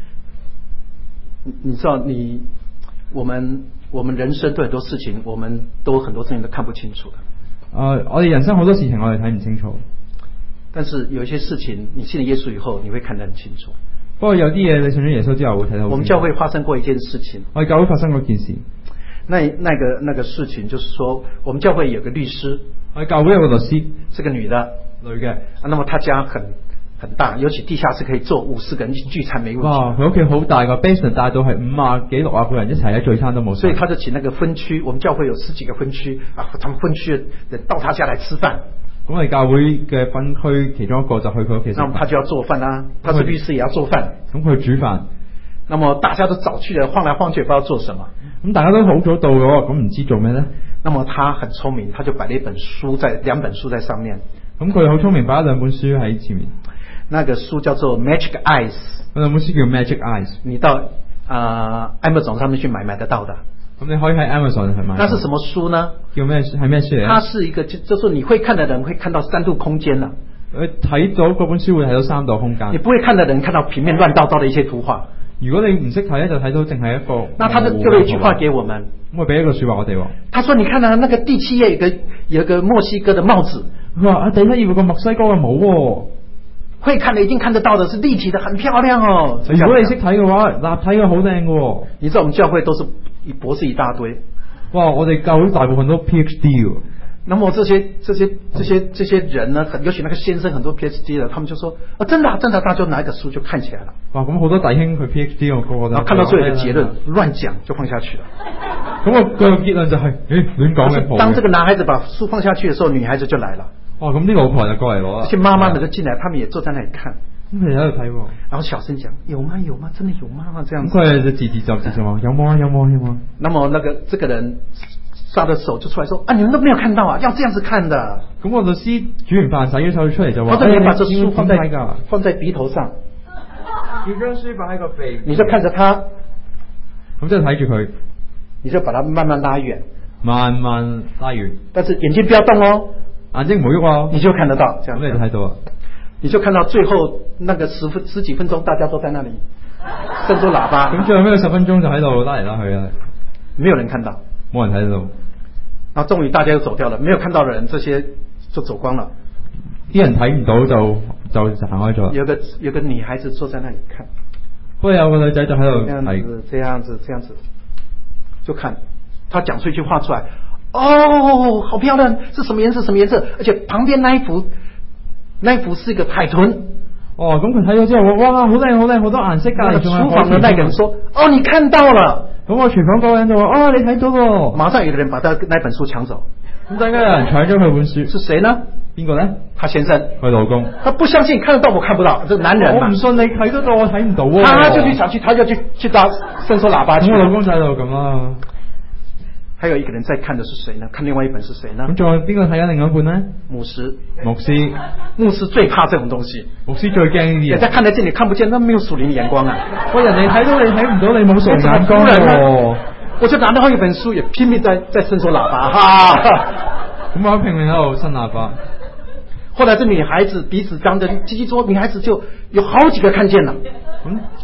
[SPEAKER 1] 你知道，你我們我們人生對很多事情，我們都很多事情都看不清楚的。
[SPEAKER 2] 呃，我哋人生好多事情我哋睇唔清楚，
[SPEAKER 1] 但是有一些事情，你信了耶穌以後，你會看得很清楚。
[SPEAKER 2] 不過有啲嘢你信咗耶穌之後會睇得好清楚。
[SPEAKER 1] 我們教會發生過一件事情，
[SPEAKER 2] 我哋教會發生過一件事。
[SPEAKER 1] 那那個那個事情就是說，我們教會有個律師，
[SPEAKER 2] 我哋教會有個律師，
[SPEAKER 1] 是個女的，
[SPEAKER 2] 女嘅。
[SPEAKER 1] 那麼她家很很大，尤其地下室可以坐五十個人聚餐沒問題。
[SPEAKER 2] 哇，佢屋企好大個 basement， 大到係五啊幾六啊個人一齊喺聚餐都冇。
[SPEAKER 1] 所以他就請那個分區，我們教會有十幾個分區啊，他們分區的人到他家來吃飯。
[SPEAKER 2] 咁我哋教會嘅分區其中一個就去佢屋企食飯。
[SPEAKER 1] 那麼他就要做飯啦，他是律師也要做飯。
[SPEAKER 2] 咁佢煮飯。
[SPEAKER 1] 那麼大家都早去了，晃來晃去，不知道做什麼。
[SPEAKER 2] 咁大家都好早到嘅，咁唔知做咩呢？
[SPEAKER 1] 那麼他很聰明，他就擺了一本書在兩本書在上面。
[SPEAKER 2] 咁佢好聰明，擺咗兩本書喺前面。
[SPEAKER 1] 那個書叫做 Magic Eyes，
[SPEAKER 2] 嗰兩本書叫 Magic Eyes。你
[SPEAKER 1] 到啊 Amazon 上面去買買得到的。
[SPEAKER 2] 咁你可以喺 Amazon 去買。
[SPEAKER 1] 那是什麼書呢？
[SPEAKER 2] 叫咩？係咩書嚟？
[SPEAKER 1] 它是一個就就是你會看的人會看到三度空間啦。
[SPEAKER 2] 佢睇到嗰本書會睇到三度空間。
[SPEAKER 1] 你不會看的人看到平面亂糟糟的一些圖畫。
[SPEAKER 2] 如果你唔識睇咧，就睇到淨係一個。
[SPEAKER 1] 那他就給了一句話給我們。
[SPEAKER 2] 咁我俾一個說話我哋。
[SPEAKER 1] 他說：你看啊，那個第七頁有個有個墨西哥的帽子。
[SPEAKER 2] 佢話啊，第七頁有個墨西哥嘅帽喎。
[SPEAKER 1] 會看的一定看得到的，是立體的，很漂亮哦。
[SPEAKER 2] 如果你識睇嘅話，立體嘅好靚嘅。你
[SPEAKER 1] 知道我們教會都是博士一大堆。
[SPEAKER 2] 哇，我哋教會大部分都 P H D 喎。
[SPEAKER 1] 那麼這些這些這些這些人呢，很尤其那個先生很多 P H D 的，他們就說啊，真的、啊、真的、啊，大家就拿一個書就看起來了。哇，
[SPEAKER 2] 咁好多弟兄佢 P H D 我個個都。然後
[SPEAKER 1] 看到最後的結論，亂講就放下去了。
[SPEAKER 2] 咁我個結論就係、是，誒亂講嘅。
[SPEAKER 1] 當這個男孩子把書放下去的時候，女孩子就來了。哇，
[SPEAKER 2] 咁啲老婆就過嚟攞啦。
[SPEAKER 1] 這些媽媽們就進來，他們也坐在那裡看。
[SPEAKER 2] 咁佢喺度睇，
[SPEAKER 1] 然後小聲講：有嗎？有嗎？真的有嗎？這樣子。
[SPEAKER 2] 咁佢就自自就自就話：有冇啊？有冇啊？有冇啊？
[SPEAKER 1] 那麼那個這個人。他的手就出來說啊，你們都沒有看到啊，要這樣子看的。咁我律師煮完飯洗咗手出嚟就話，他說你把這書放在放在鼻頭上，要將書擺喺個鼻，你就看着他，咁即係睇住佢，你就把它慢慢拉遠，慢慢拉遠，但是眼睛不要動哦，眼睛唔好喐哦，你就看得到，這樣咁你就睇到啊，你就看到最後那個十分十幾分鐘，大家都在那裡伸出喇叭，咁最後尾十分鐘就喺度拉嚟拉去啊，沒有人看到，冇人睇到。然後終於大家都走掉了，沒有看到的人，這些就走光了。啲人睇唔到就就行開咗。有個有個女孩子坐在那裡看，不過有個女仔就喺度睇，這樣子這樣子，就看，她講出一句話出來，哦，好漂亮，是什麼顏色？什麼顏色？而且旁邊那一幅，那一幅是一個海豚。哦，咁佢睇咗之後，哇，好靚好靚，好多顏色㗎。廚房的那個人說，哦，你看到了。咁我廚房嗰個人就話：哦，你睇到喎！馬上有個人把他那本書搶走。咁陣間有人搶咗佢本書，是誰呢？邊個呢？他先生，佢老公。他不相信，看得到我看不到，這個男人嘛。我唔信你睇得到，我睇唔到喎。他就去想去，他就去去打伸縮喇叭去。我老公就喺度咁啦。還有一個人在看的是誰呢？看另外一本是誰呢？咁仲有邊個睇緊另外一本呢？牧師，牧師，牧師最怕這種東西。牧師最驚呢啲嘢。人家看得見你看不見，那沒有屬靈眼光啊！喂，人哋睇到你睇唔到，你冇屬靈眼光喎。我就拿到一本書，也拼命在在伸縮喇叭哈。咁我拼命喺度伸喇叭。後來這女孩子鼻子張得唧唧說，女孩子就有好幾個看見了。咁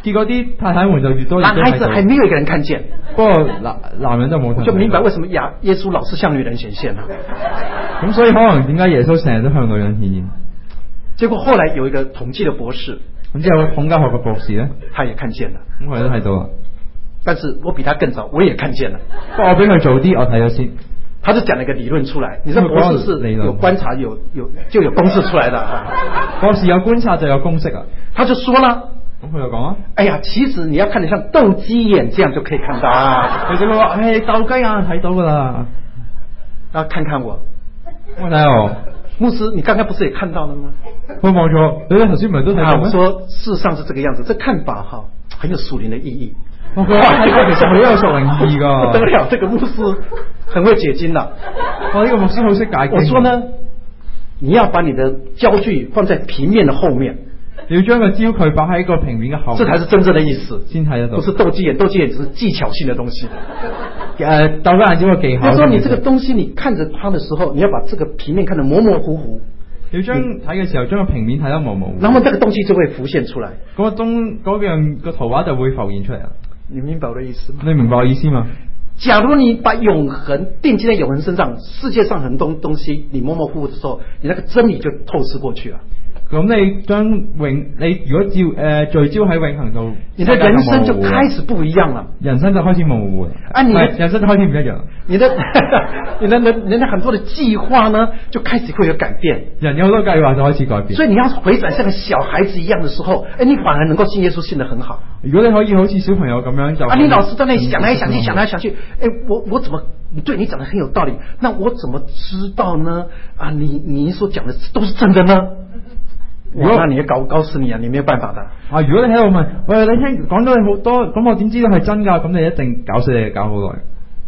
[SPEAKER 2] 結果啲太太們就越多越多。
[SPEAKER 1] 男孩子還沒有一個人看見。
[SPEAKER 2] 不過男男人就冇睇。
[SPEAKER 1] 就明白為什麼亞耶穌老是向女人顯現啦。
[SPEAKER 2] 咁所以可能點解耶穌成日都向女人顯現？
[SPEAKER 1] 結果後來有一個統計的博士，
[SPEAKER 2] 咁之後統計學嘅博士咧，
[SPEAKER 1] 他也看見了。
[SPEAKER 2] 咁我哋都睇到啦。
[SPEAKER 1] 但是我比他更早，我也看見了。
[SPEAKER 2] 不過我比佢早啲，我睇咗先。
[SPEAKER 1] 他就講了一個理論出來，你知道博士是有觀察有有就有公式出來的啊。
[SPEAKER 2] 博士有觀察就有公式啊。
[SPEAKER 1] 他就說了，
[SPEAKER 2] 咁佢就講啊，
[SPEAKER 1] 哎呀，其實你要看得像鬥雞眼這樣就可以看到啊。
[SPEAKER 2] 佢就話，唉，鬥雞眼睇到噶啦。
[SPEAKER 1] 啊，看看我，
[SPEAKER 2] 我睇我，
[SPEAKER 1] 牧師，你剛剛不是也看到了嗎？
[SPEAKER 2] 我冇錯，你哋頭先唔係都睇到咩？
[SPEAKER 1] 我說事實上是這個樣子，這看法哈很有屬靈的意義。
[SPEAKER 2] 我覺得睇法其實好有屬靈意義噶。
[SPEAKER 1] 不得了，這個牧師很會解經的。
[SPEAKER 2] 我呢個牧師好識解經。
[SPEAKER 1] 我說呢，你要把你的焦距放在平面的後面。
[SPEAKER 2] 你要將個焦距擺喺個平面嘅後面，
[SPEAKER 1] 這才是真正的意思，
[SPEAKER 2] 先睇得到。
[SPEAKER 1] 不是鬥雞眼，鬥雞眼只是技巧性的東西。
[SPEAKER 2] 誒，鬥雞眼只係技巧。
[SPEAKER 1] 他說你這個東西，你看着它的時候，你要把這個平面看得模模糊糊。
[SPEAKER 2] 你要將睇嘅時候，將個平面睇得模模糊糊。
[SPEAKER 1] 然後這個東西就會浮現出來。
[SPEAKER 2] 嗰個東嗰樣個圖畫就會浮現出嚟啊！
[SPEAKER 1] 你明白我的意思嗎？
[SPEAKER 2] 你明白我意思嗎？
[SPEAKER 1] 假如你把永恆定睛在永恆身上，世界上很多東西你模模糊糊的時候，你那個真理就透視過去了。咁
[SPEAKER 2] 你將永你如果照誒、呃、聚焦喺永恆度，
[SPEAKER 1] 你的人生就開始不一樣了，
[SPEAKER 2] 人生就開始模糊啦。啊，你的人生就開始唔一樣，你的
[SPEAKER 1] 你的人人家很多的計劃呢，就開始會有改變。
[SPEAKER 2] 人有好多計劃就開始改變，
[SPEAKER 1] 所以你要回轉像個小孩子一樣的時候，誒，你反而能夠信耶穌信得很好。
[SPEAKER 2] 如果你可以好似小朋友咁樣就啊，
[SPEAKER 1] 你老是在那裡想來想去，想來想去，誒，我我怎麼對你講得很有道理？那我怎麼知道呢？啊，你你所講的都是真的呢？如果那你要搞搞死你啊！你沒有辦法的
[SPEAKER 2] 啊！如果你喺度問，喂，你聽講咗你好多，咁我點知道係真㗎？咁你一定搞死你，搞好耐，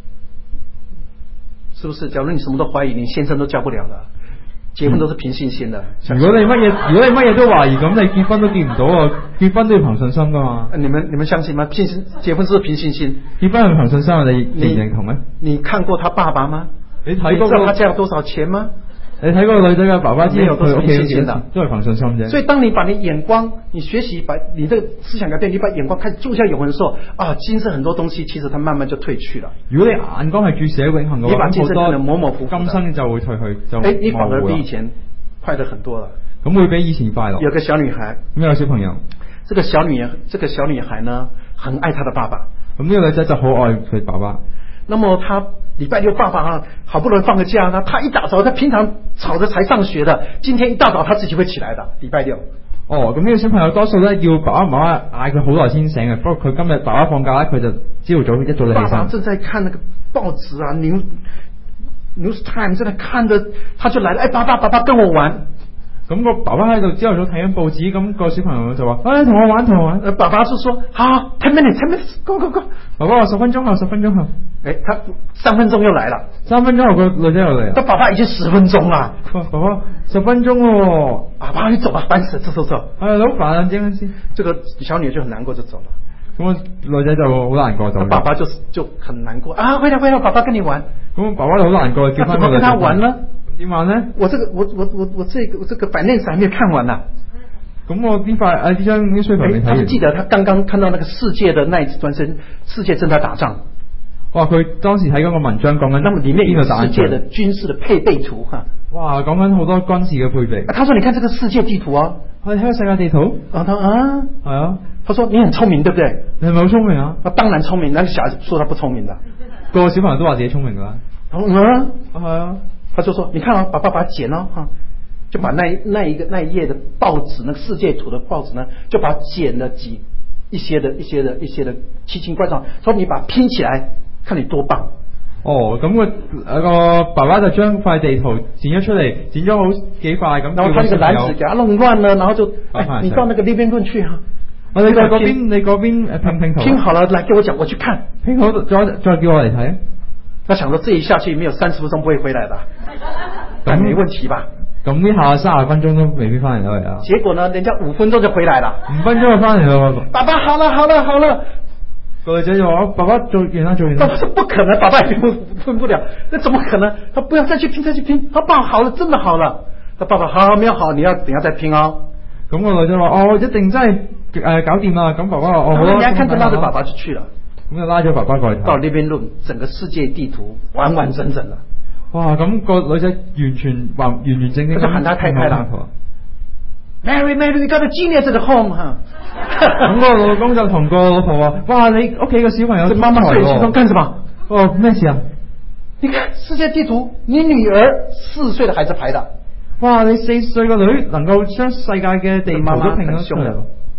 [SPEAKER 1] 是不是？假如你什麼都懷疑，你先生都交不了的，結婚都是憑信心的。
[SPEAKER 2] 嗯、如果你乜嘢，如果你乜嘢都懷疑，咁你結婚都見唔到啊！結婚都要憑信心㗎嘛。
[SPEAKER 1] 你們你們相信嗎？信心結婚是憑信心，
[SPEAKER 2] 結婚係憑信心，你認唔認同咧？
[SPEAKER 1] 你看過他爸爸嗎？
[SPEAKER 2] 你睇過
[SPEAKER 1] 你知道他家有多少錢嗎？
[SPEAKER 2] 你睇嗰個女仔嘅爸爸知道佢屋企幾多錢，都係憑信心啫。
[SPEAKER 1] 所以當你把你眼光，你學習把你這個思想改變，你把眼光開始注向永恆的時候，啊，今生很多東西其實它慢慢就退去了。如果你眼光係注視喺永恆嘅話，你把今生可能模模糊糊，今生就會退去，就誒，你反而比以前快得很多了。咁會比以前快樂。有個小女孩，咁有小朋友，這個小女這個小女孩呢，很愛她的爸爸。咁呢個女仔就好愛佢爸爸。那麼她禮拜六爸爸啊，好不容易放個假呢，他一大早，他平常吵着才上學的，今天一大早他自己會起來的。禮拜六。哦，咁呢個小朋友多數咧要爸爸媽媽嗌佢好耐先醒嘅，不過佢今日爸爸放假咧，佢就朝早一早就起身。爸爸正在看那個報紙啊，News News Time 正在看着，他就來了，哎，爸爸爸爸跟我玩。咁個爸爸喺度朝頭早睇緊報紙，咁個小朋友就話：哎，同我玩，同我玩。爸爸就說：好 ten minutes ten minutes go go go。爸爸話十分鐘後，十分鐘後。誒，他三分鐘又來了，三分鐘後個女仔又嚟。但爸爸已經十分鐘啦。爸爸十分鐘咯。爸爸你走吧，煩死，走走走。哎，好煩啊，這樣先。這個小女就很難過就走了。咁個女仔就好難過就。爸爸就就很難過啊，回來回來，爸爸跟你玩。咁爸爸就好難過，叫翻佢。怎麼跟他玩呢？點玩呢？我這個我我我我這個我這個版面還沒有看完呢。咁我呢塊啊呢張呢書本未睇完。他記得他剛剛看到那個世界的那一轉身，世界正在打仗。哇！佢當時睇嗰個文章講緊，那麼裡面有世界的軍事的配備圖哈。哇！講緊好多軍事嘅配備。他說：你看這個世界地圖啊。我哋睇個世界地圖。啊，他啊，係啊。他說：你很聰明，對不對？你係咪好聰明啊？啊，當然聰明。那個小孩子說他不聰明的。個小朋友都話自己聰明㗎。嗯啊，係啊。他就說：你看啊，把爸爸剪了哈，就把那那一個那一頁的報紙，那個世界圖的報紙呢，就把它剪了幾一些的一些的一些的奇形怪狀，說你把它拼起來，看你多棒。哦，咁個那個爸爸就將塊地圖剪咗出嚟，剪咗好幾塊咁。然後他那個籃子給它弄亂了，然後就，哎，你到那個那邊論去哈。我哋喺嗰邊，你嗰邊誒拼拼圖。拼好了，來給我講，我去看。拼好再再叫我嚟睇。他想說這一下去沒有三十分鐘不會回來的，但沒問題吧？咁呢下三十分鐘都未必翻嚟啦。結果呢，人家五分鐘就回來了，五分鐘就翻嚟了。爸爸好了好了好了，個女仔就話：爸爸做完啦做完啦。爸爸說不可能，爸爸也分分不了，那怎麼可能？他不要再去拼再去拼，他爸好了真的好了。他爸爸好沒有好，你要等下再拼哦。咁個女仔話：哦，一定真係
[SPEAKER 2] 誒搞掂啦，咁爸爸話哦好
[SPEAKER 1] 啦，你看着拉着爸爸就去了，
[SPEAKER 2] 咁就拉咗爸爸過去睇。
[SPEAKER 1] 到呢邊路，整個世界地圖完完整整啦。
[SPEAKER 2] 哇！咁、那個女仔完全完完完整整咁
[SPEAKER 1] 喊他太太啦 ，Mary Mary，you got a genius at home 哈。
[SPEAKER 2] 咁個老公就同個老婆話：哇！你屋企個小朋友
[SPEAKER 1] 媽媽睡喺床幹什麼？
[SPEAKER 2] 哦，咩事啊？
[SPEAKER 1] 你看世界地圖，你女兒四歲的孩子排的。
[SPEAKER 2] 哇！你四歲個女能夠將世界嘅地圖都拼咗出嚟。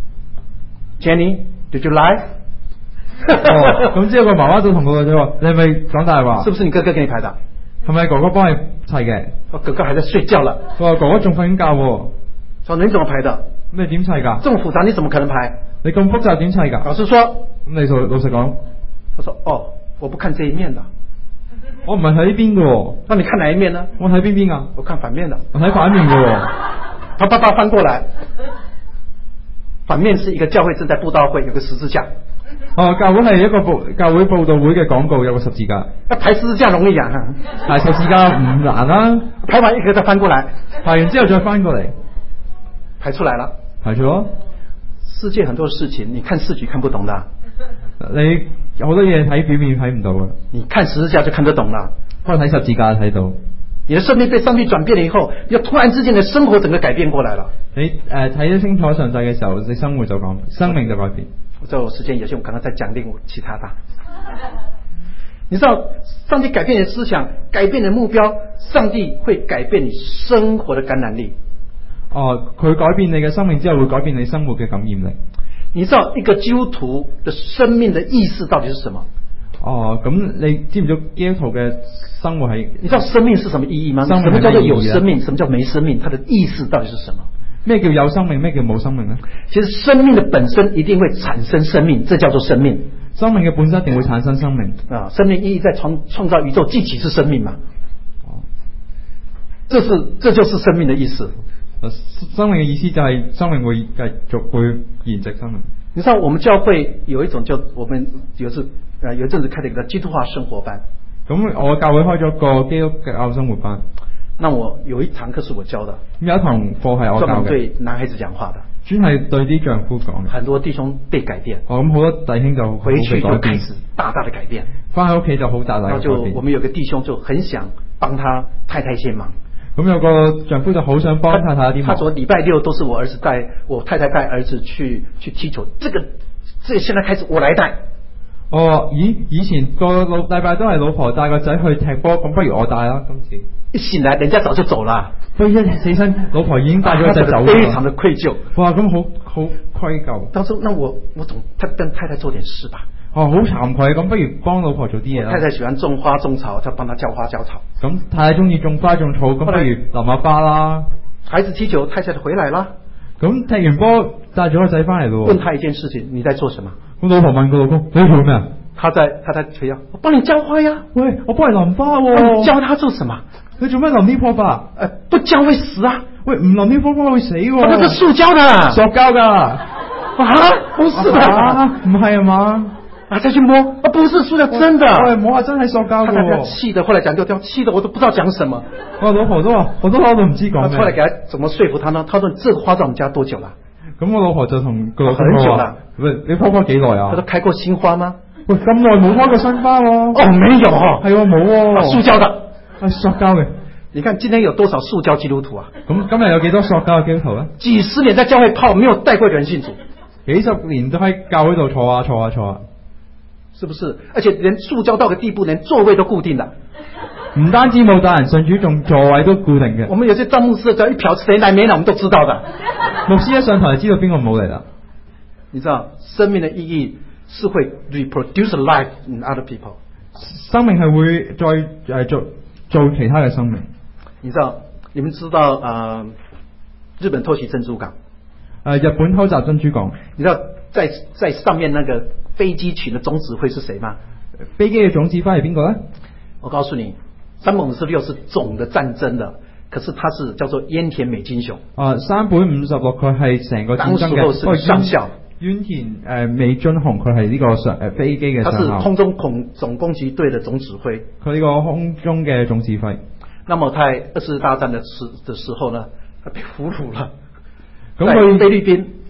[SPEAKER 1] Jenny，did you lie？
[SPEAKER 2] 哦，咁之後個媽媽就同個女仔話：你係咪講大話？
[SPEAKER 1] 是不是你哥哥給你排的？
[SPEAKER 2] 係咪哥哥幫你砌嘅？
[SPEAKER 1] 我哥哥還在睡覺了。
[SPEAKER 2] 佢話哥哥仲瞓緊覺喎。
[SPEAKER 1] 說你怎麼排的？
[SPEAKER 2] 咩點砌㗎？
[SPEAKER 1] 這麼複雜，你怎麼可能排？
[SPEAKER 2] 你咁複雜點砌㗎？
[SPEAKER 1] 老師說。咁
[SPEAKER 2] 你老老實講。
[SPEAKER 1] 他說：哦，我不看這一面的。
[SPEAKER 2] 我唔係睇呢邊嘅喎。
[SPEAKER 1] 那你看哪一面呢？
[SPEAKER 2] 我睇邊邊啊？
[SPEAKER 1] 我看反面的。
[SPEAKER 2] 我睇反面嘅喎。
[SPEAKER 1] 他爸爸翻過來，反面是一個教會正在佈道會，有個十字架。
[SPEAKER 2] 哦，教會係一個報教會佈道會嘅廣告，有個十字架。
[SPEAKER 1] 要排十字架容易啊，
[SPEAKER 2] 排十字架唔難啦。
[SPEAKER 1] 排完一個再翻過來，
[SPEAKER 2] 排完之後再翻過嚟，
[SPEAKER 1] 排出來了。
[SPEAKER 2] 排咗咯。
[SPEAKER 1] 世界很多事情，你看視覺看不懂的。
[SPEAKER 2] 你有好多嘢睇表面睇唔到嘅。
[SPEAKER 1] 你看十字架就看得懂了。
[SPEAKER 2] 可能睇十字架睇到。
[SPEAKER 1] 你的生命被上帝轉變了以後，要突然之間的生活整個改變過來了。
[SPEAKER 2] 你誒睇得清楚上帝嘅時候，你生活就講，生命就改變。
[SPEAKER 1] 我知道我時間有限，我剛剛再講另其他的。你知道上帝改變你的思想，改變你的目標，上帝會改變你生活的感染力。
[SPEAKER 2] 哦，佢改變你嘅生命之後，會改變你生活嘅感染力。
[SPEAKER 1] 你知道一個基督徒的生命的意思到底是什麼？
[SPEAKER 2] 哦，咁你知唔知基督徒嘅生活係？你
[SPEAKER 1] 知道生命是什麼意義嗎？什麼叫做有生命？什麼叫沒生命？它的意思到底是什麼？
[SPEAKER 2] 咩叫有生命？咩叫冇生命呢？
[SPEAKER 1] 其實生命的本身一定會產生生命，這叫做生命。
[SPEAKER 2] 生命嘅本身一定會產生生命
[SPEAKER 1] 啊！生命意義在創創造宇宙，既即是生命嘛。哦，這是這就是生命的意思。
[SPEAKER 2] 生命嘅意思就係生命會繼續會延續生命。
[SPEAKER 1] 你知道我們教會有一種叫我們有次呃有一陣子開了一個基督化生活班。
[SPEAKER 2] 咁我教會開咗個基督教生活班。
[SPEAKER 1] 那我有一堂課是我教的。有
[SPEAKER 2] 一堂課係我教嘅。專門
[SPEAKER 1] 對男孩子講話的。專
[SPEAKER 2] 係對啲丈夫講嘅。
[SPEAKER 1] 很多弟兄被改變。
[SPEAKER 2] 哦，咁好多弟兄就
[SPEAKER 1] 回去就開始大大的改變。翻
[SPEAKER 2] 喺屋企就好大大嘅改變。
[SPEAKER 1] 然後就我們有個弟兄就很想幫他太太先忙。
[SPEAKER 2] 咁有個丈夫就好想幫太太啲忙。
[SPEAKER 1] 他說禮拜六都是我兒子帶我太太帶兒子去去踢球，這個這個現在開始我來帶。
[SPEAKER 2] 哦，咦，以前個老禮拜都係老婆帶個仔去踢波，咁不如我帶啦，今次。
[SPEAKER 1] 一醒來，人家早就走了。
[SPEAKER 2] 不過一起身，老婆已經帶咗個仔走咗。
[SPEAKER 1] 非常的愧疚。
[SPEAKER 2] 哇，咁好好愧疚。
[SPEAKER 1] 當時，那我我總他跟太太做點事吧。
[SPEAKER 2] 哦，好慚愧，咁不如幫老婆做啲嘢啦。
[SPEAKER 1] 太太喜歡種花種草，就幫他澆花澆草。
[SPEAKER 2] 咁太太中意種花種草，咁不如淋下花啦。
[SPEAKER 1] 孩子踢球，太太就回來啦。
[SPEAKER 2] 咁踢完波帶咗個仔翻嚟咯。
[SPEAKER 1] 問他一件事情，你在做什麼？
[SPEAKER 2] 咁老婆問個老公，你做咩啊？
[SPEAKER 1] 他在他在垂腰，我幫你澆花呀。
[SPEAKER 2] 喂，我幫你淋花喎。
[SPEAKER 1] 澆他做什麼？
[SPEAKER 2] 你做咩淋呢棵花？
[SPEAKER 1] 誒，不澆會死啊！
[SPEAKER 2] 喂，唔淋呢棵花會死喎。
[SPEAKER 1] 那是塑膠的。塑膠
[SPEAKER 2] 的。
[SPEAKER 1] 啊？不是
[SPEAKER 2] 啊？唔係啊嘛？
[SPEAKER 1] 啊，再去摸，啊，不是塑料，真的。
[SPEAKER 2] 喂，摸下真係塑膠嘅。
[SPEAKER 1] 氣的，後來講掉掉，氣的我都不知道講什麼。
[SPEAKER 2] 我老婆都話，我都攞到唔知講咩。
[SPEAKER 1] 後來給他怎麼說服他呢？他說：這個花在我們家多久了？
[SPEAKER 2] 咁我老婆就同個老公
[SPEAKER 1] 很久了。
[SPEAKER 2] 喂，你拋花幾耐啊？
[SPEAKER 1] 佢都開過新花嗎？
[SPEAKER 2] 喂，咁耐冇開過新花喎。
[SPEAKER 1] 哦，沒有哦。
[SPEAKER 2] 係喎，冇喎。
[SPEAKER 1] 塑膠的。
[SPEAKER 2] 係塑膠嘅。
[SPEAKER 1] 你看今天有多少塑膠基督徒啊？
[SPEAKER 2] 咁今日有幾多塑膠嘅基督徒咧？
[SPEAKER 1] 幾十年在教會泡，沒有帶過人信主。
[SPEAKER 2] 幾十年都喺教會度坐下坐下坐下。
[SPEAKER 1] 是不是？而且連塑膠到個地步，連座位都固定的。
[SPEAKER 2] 唔單止冇帶人信主，仲座位都固定嘅。
[SPEAKER 1] 我們有些當牧師只要一瞟誰來沒來，我們都知道的。
[SPEAKER 2] 牧師一上台就知道邊個冇嚟啦。
[SPEAKER 1] 你知道生命的意義是會 reproduce life in other people。
[SPEAKER 2] 生命係會再誒做做其他嘅生命。
[SPEAKER 1] 你知道？你們知道啊、呃？日本偷襲珍珠港。誒、
[SPEAKER 2] 呃，日本偷襲珍珠港。
[SPEAKER 1] 你知道在在上面那個飛機群的總指揮是誰嗎？
[SPEAKER 2] 飛機嘅總指揮係邊個咧？
[SPEAKER 1] 我告訴你，山本五十六是總的戰爭的，可是他是叫做淵田美津雄。
[SPEAKER 2] 啊，山本五十六佢係成個戰爭嘅
[SPEAKER 1] 上校。
[SPEAKER 2] 淵田誒、呃、美津雄佢係呢個上誒、呃、飛機嘅上校。
[SPEAKER 1] 他是空中恐總攻擊隊的總指揮。
[SPEAKER 2] 佢呢個空中嘅總指揮。
[SPEAKER 1] 那麼在二次大戰的時的時候呢，他被俘虜了。
[SPEAKER 2] 咁佢
[SPEAKER 1] 菲律賓。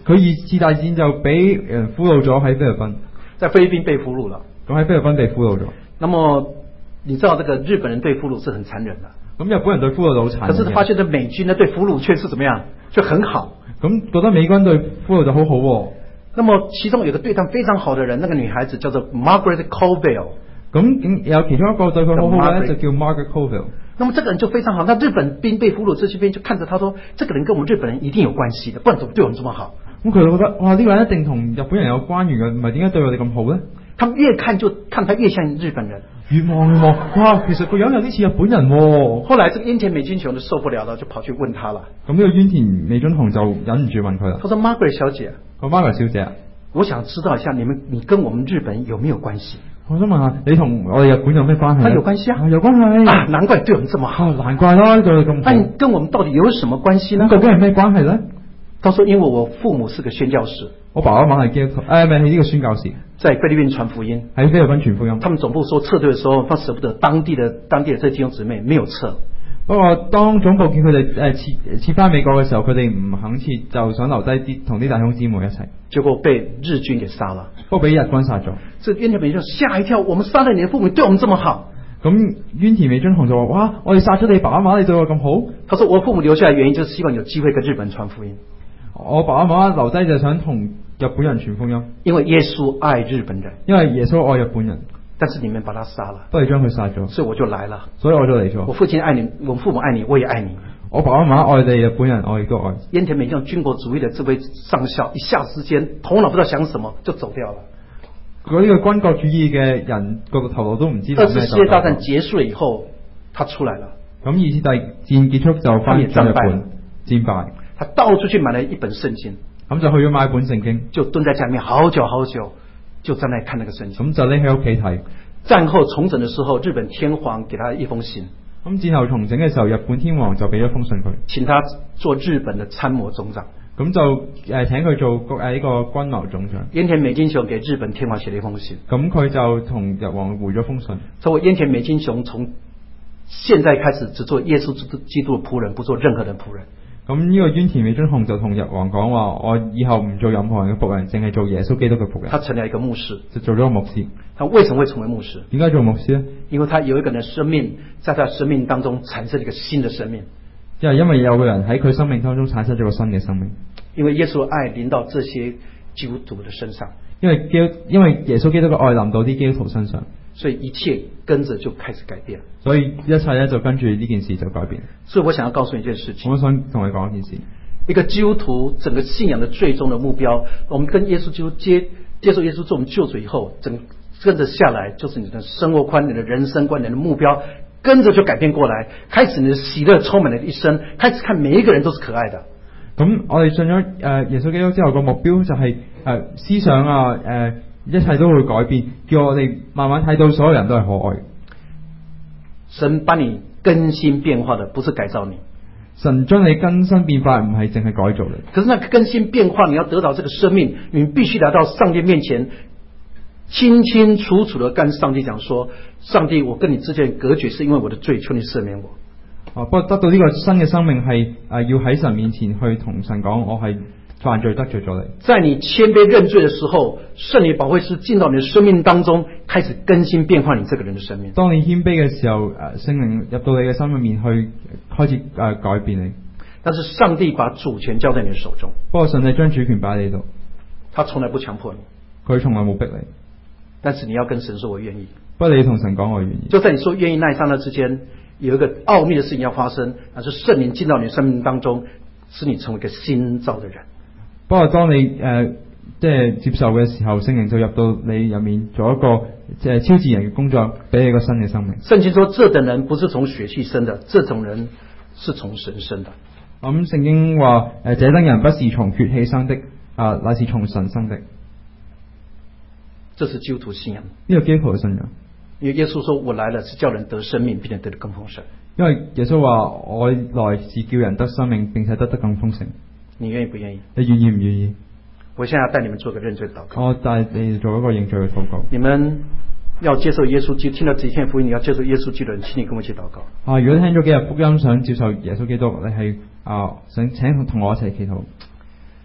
[SPEAKER 2] 佢二次大戰就俾人俘虜咗喺菲律賓，
[SPEAKER 1] 在菲律賓被俘虜了。
[SPEAKER 2] 咁喺菲律賓被俘虜咗。
[SPEAKER 1] 那麼你知道這個日本人對俘虜是很殘忍的。
[SPEAKER 2] 咁日本人對俘虜好殘忍。
[SPEAKER 1] 可是發現的美軍呢對俘虜卻是怎麼樣？就很好。
[SPEAKER 2] 咁覺得美軍對俘虜就好好喎。
[SPEAKER 1] 那麼其中有個對他非常好的人，那個女孩子叫做 Margaret Colville。
[SPEAKER 2] 咁有其中一個對佢好好嘅就叫 Margaret Colville。
[SPEAKER 1] 那麼這個人就非常好，那日本兵被俘虜，這些兵就看着他說，這個人跟我們日本人一定有關係的，不然怎麼對我們這麼好？
[SPEAKER 2] 咁佢就覺得哇，呢個人一定同日本人有關聯嘅，唔係點解對我哋咁好呢？
[SPEAKER 1] 他們越看就看他越像日本人，
[SPEAKER 2] 越望越望，哇，其實個樣有啲似日本人喎。
[SPEAKER 1] 後來這個淵田美津雄就受不了了，就跑去問他了。
[SPEAKER 2] 咁呢個淵田美津雄就忍唔住問佢啦。
[SPEAKER 1] 他說 Margaret 小姐，
[SPEAKER 2] 個 Margaret 小姐，
[SPEAKER 1] 我想知道一下你們你跟我們日本有沒有關係？
[SPEAKER 2] 我想問下你同我哋日本有咩關係？
[SPEAKER 1] 他有關係啊，
[SPEAKER 2] 啊有關係
[SPEAKER 1] 啊，難怪對我們這麼好，
[SPEAKER 2] 啊、難怪啦對我哋咁好。
[SPEAKER 1] 但跟我們到底有什麼關係呢？
[SPEAKER 2] 究竟係咩關係呢？
[SPEAKER 1] 他說因為我父母是個宣教士，
[SPEAKER 2] 我爸爸媽媽係基督徒，誒唔係呢個宣教士，
[SPEAKER 1] 在菲律賓傳福音，
[SPEAKER 2] 喺菲律賓傳福音。他
[SPEAKER 1] 們總部說撤退的時候，他捨不得當地的當地的這弟兄姊妹沒有撤。
[SPEAKER 2] 不過當總部見佢哋誒撤撤翻美國嘅時候，佢哋唔肯撤，就想留低啲同啲弟兄姊妹一齊。結
[SPEAKER 1] 果被日軍給殺了，
[SPEAKER 2] 不過俾日軍殺咗。
[SPEAKER 1] 這淵田美津雄嚇一跳，我們殺了你的父母，對我們這麼好。
[SPEAKER 2] 咁淵田美津雄就話：哇，我哋殺咗你爸爸媽媽，你對我咁好。
[SPEAKER 1] 他說：我父母留下來原因就是希望有機會跟日本傳福音。
[SPEAKER 2] 我爸爸媽媽留低就想同日本人傳福音，
[SPEAKER 1] 因為耶穌愛日本人，
[SPEAKER 2] 因為耶穌愛日本人。
[SPEAKER 1] 但是你們把他殺了，
[SPEAKER 2] 不如將佢殺咗，
[SPEAKER 1] 所以我就來了，
[SPEAKER 2] 所以我就嚟咗。
[SPEAKER 1] 我父親愛你，我父母愛你，我也愛你。
[SPEAKER 2] 我爸爸媽媽愛你，日本人我亦都愛。
[SPEAKER 1] 淵田美津雄軍國主義的這位上校，一下之間頭腦不知道想什麼就走掉了。
[SPEAKER 2] 嗰呢個軍國主義嘅人個個頭腦都唔知道咩。二次世界
[SPEAKER 1] 大戰結束了以後，他出來了。
[SPEAKER 2] 咁二次大戰結束就翻咗日本，戰敗。
[SPEAKER 1] 他到處去買了一本聖經，
[SPEAKER 2] 咁就去咗買一本聖經，
[SPEAKER 1] 就蹲在家裏面好久好久，就站在看那個聖經。
[SPEAKER 2] 咁就匿喺屋企睇。
[SPEAKER 1] 戰後重整的時候，日本天皇給他一封信。
[SPEAKER 2] 咁戰後重整嘅時候，日本天皇就俾咗封信佢，
[SPEAKER 1] 請他做日本的參謀總長。
[SPEAKER 2] 咁就誒請佢做誒呢個軍謀總長。
[SPEAKER 1] 淵田美津雄給日本天皇寫了一封信。
[SPEAKER 2] 咁佢就同日皇回咗封信。
[SPEAKER 1] 所以淵田美津雄從現在開始只做耶穌基督的僕人，不做任何人僕人。
[SPEAKER 2] 咁呢個淵田美津雄就同日皇講話：我以後唔做任何人嘅僕人，淨係做耶穌基督嘅僕人。
[SPEAKER 1] 他成了一個牧師，
[SPEAKER 2] 就做咗個牧師。
[SPEAKER 1] 他為什麼會成為牧師？
[SPEAKER 2] 點解做牧師呢？
[SPEAKER 1] 因為他有一個人的生命，在他生命當中產生了一個新的生命。
[SPEAKER 2] 因為因為有個人喺佢生命當中產生咗個新嘅生命。
[SPEAKER 1] 因為耶穌的愛臨到這些基督徒的身上。
[SPEAKER 2] 因為基因為耶穌基督嘅愛臨到啲基督徒身上。
[SPEAKER 1] 所以一切跟着就開始改變，
[SPEAKER 2] 所以一切咧就跟住呢件事就改變。
[SPEAKER 1] 所以我想要告訴你一件事情，
[SPEAKER 2] 我想同你講一件事，
[SPEAKER 1] 一個基督徒整個信仰的最終的目標，我們跟耶穌基督接接受耶穌做我們救主以後，整跟着下來就是你的生活觀、你的人生觀、你的目標，跟着就改變過來，開始你的喜樂充滿了一生，開始看每一個人都是可愛的。咁
[SPEAKER 2] 我哋信咗誒耶穌基督之後個目標就係、是、誒、呃、思想啊誒。呃一切都會改變，叫我哋慢慢睇到所有人都係可愛。
[SPEAKER 1] 神把你更新變化的，不是改造你。
[SPEAKER 2] 神將你更新變化，唔係淨係改造你。
[SPEAKER 1] 可是那個更新變化，你要得到這個生命，你必須來到上帝面前，清清楚楚的跟上帝講說：上帝，我跟你之間隔絕，是因為我的罪，求你赦免我。
[SPEAKER 2] 啊，不過得到呢個新嘅生命係誒、呃，要喺神面前去同神講，我係犯罪得罪咗你。在你
[SPEAKER 1] 謙卑認罪的時候，聖靈保惠師進到你的生命當中，開始更新變化你這個人的生命。當你謙卑嘅時候，誒、呃，聖靈入到你嘅生命面去開始誒、呃、改變你。但是上帝把主權交在你的手中。不過上帝將主權擺喺你度，他從來不強迫你，佢從來冇逼你。但是你要跟神說我願意。不過你同神講我願意。就在你說願意那一剎那之間，有一個奧秘的事情要發生，那是聖靈進到你的生命當中，使你成為一個新造的人。不過當你誒即係接受嘅時候，聖靈就入到你入面，做一個即係超自然嘅工作，俾你一個新嘅生命。聖經說，這等人不是從血氣生的，這種人是從神生的。咁、嗯、聖經話誒，這等人不是從血氣生的，啊、呃，乃是從神生的。這是基督徒信仰。呢個基督徒嘅信仰。因為耶穌說我來了是叫人得生命，並且得得更豐盛。因為耶穌話我來是叫人得生命，並且得得更豐盛。你願意不願意？你願意唔願意？我現在要帶你們做個認罪禱告。我帶你做一個認罪嘅禱告。你們要接受耶穌基督，聽到這幾天福音，你要接受耶穌基督，請你跟我一起禱告。啊，如果聽咗幾日福音，想接受耶穌基督，你係啊想請同我一齊祈禱。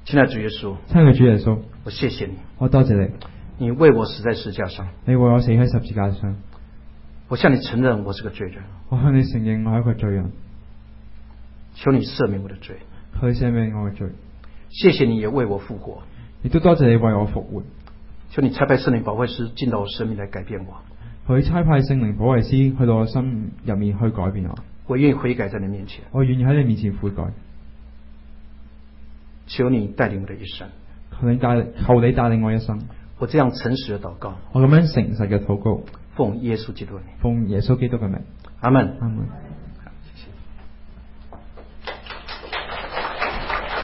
[SPEAKER 1] 親愛的主耶穌，
[SPEAKER 2] 親愛的主耶穌，
[SPEAKER 1] 我謝謝你，
[SPEAKER 2] 我多謝你，
[SPEAKER 1] 你為我死在十字架上，
[SPEAKER 2] 你為我死喺十字架上。
[SPEAKER 1] 我向你承認我是個罪人，
[SPEAKER 2] 我向你承認我係一個罪人，
[SPEAKER 1] 求你赦免我的罪，
[SPEAKER 2] 求你赦免我嘅罪。
[SPEAKER 1] 謝謝你也為我復活，
[SPEAKER 2] 亦都多謝你為我復活。
[SPEAKER 1] 求你差派聖靈保惠師進到我生命來改變我，
[SPEAKER 2] 佢差派聖靈保惠師去到我心入面去改變我。
[SPEAKER 1] 我願意悔改在你面前，
[SPEAKER 2] 我願意喺你面前悔改。
[SPEAKER 1] 求你帶領我的一生，
[SPEAKER 2] 求你帶求你帶領我一生。
[SPEAKER 1] 我這樣誠實的禱告，
[SPEAKER 2] 我咁樣誠實嘅禱告，
[SPEAKER 1] 奉耶穌基督的名，
[SPEAKER 2] 奉耶穌基督嘅名，
[SPEAKER 1] 阿門，
[SPEAKER 2] 阿門。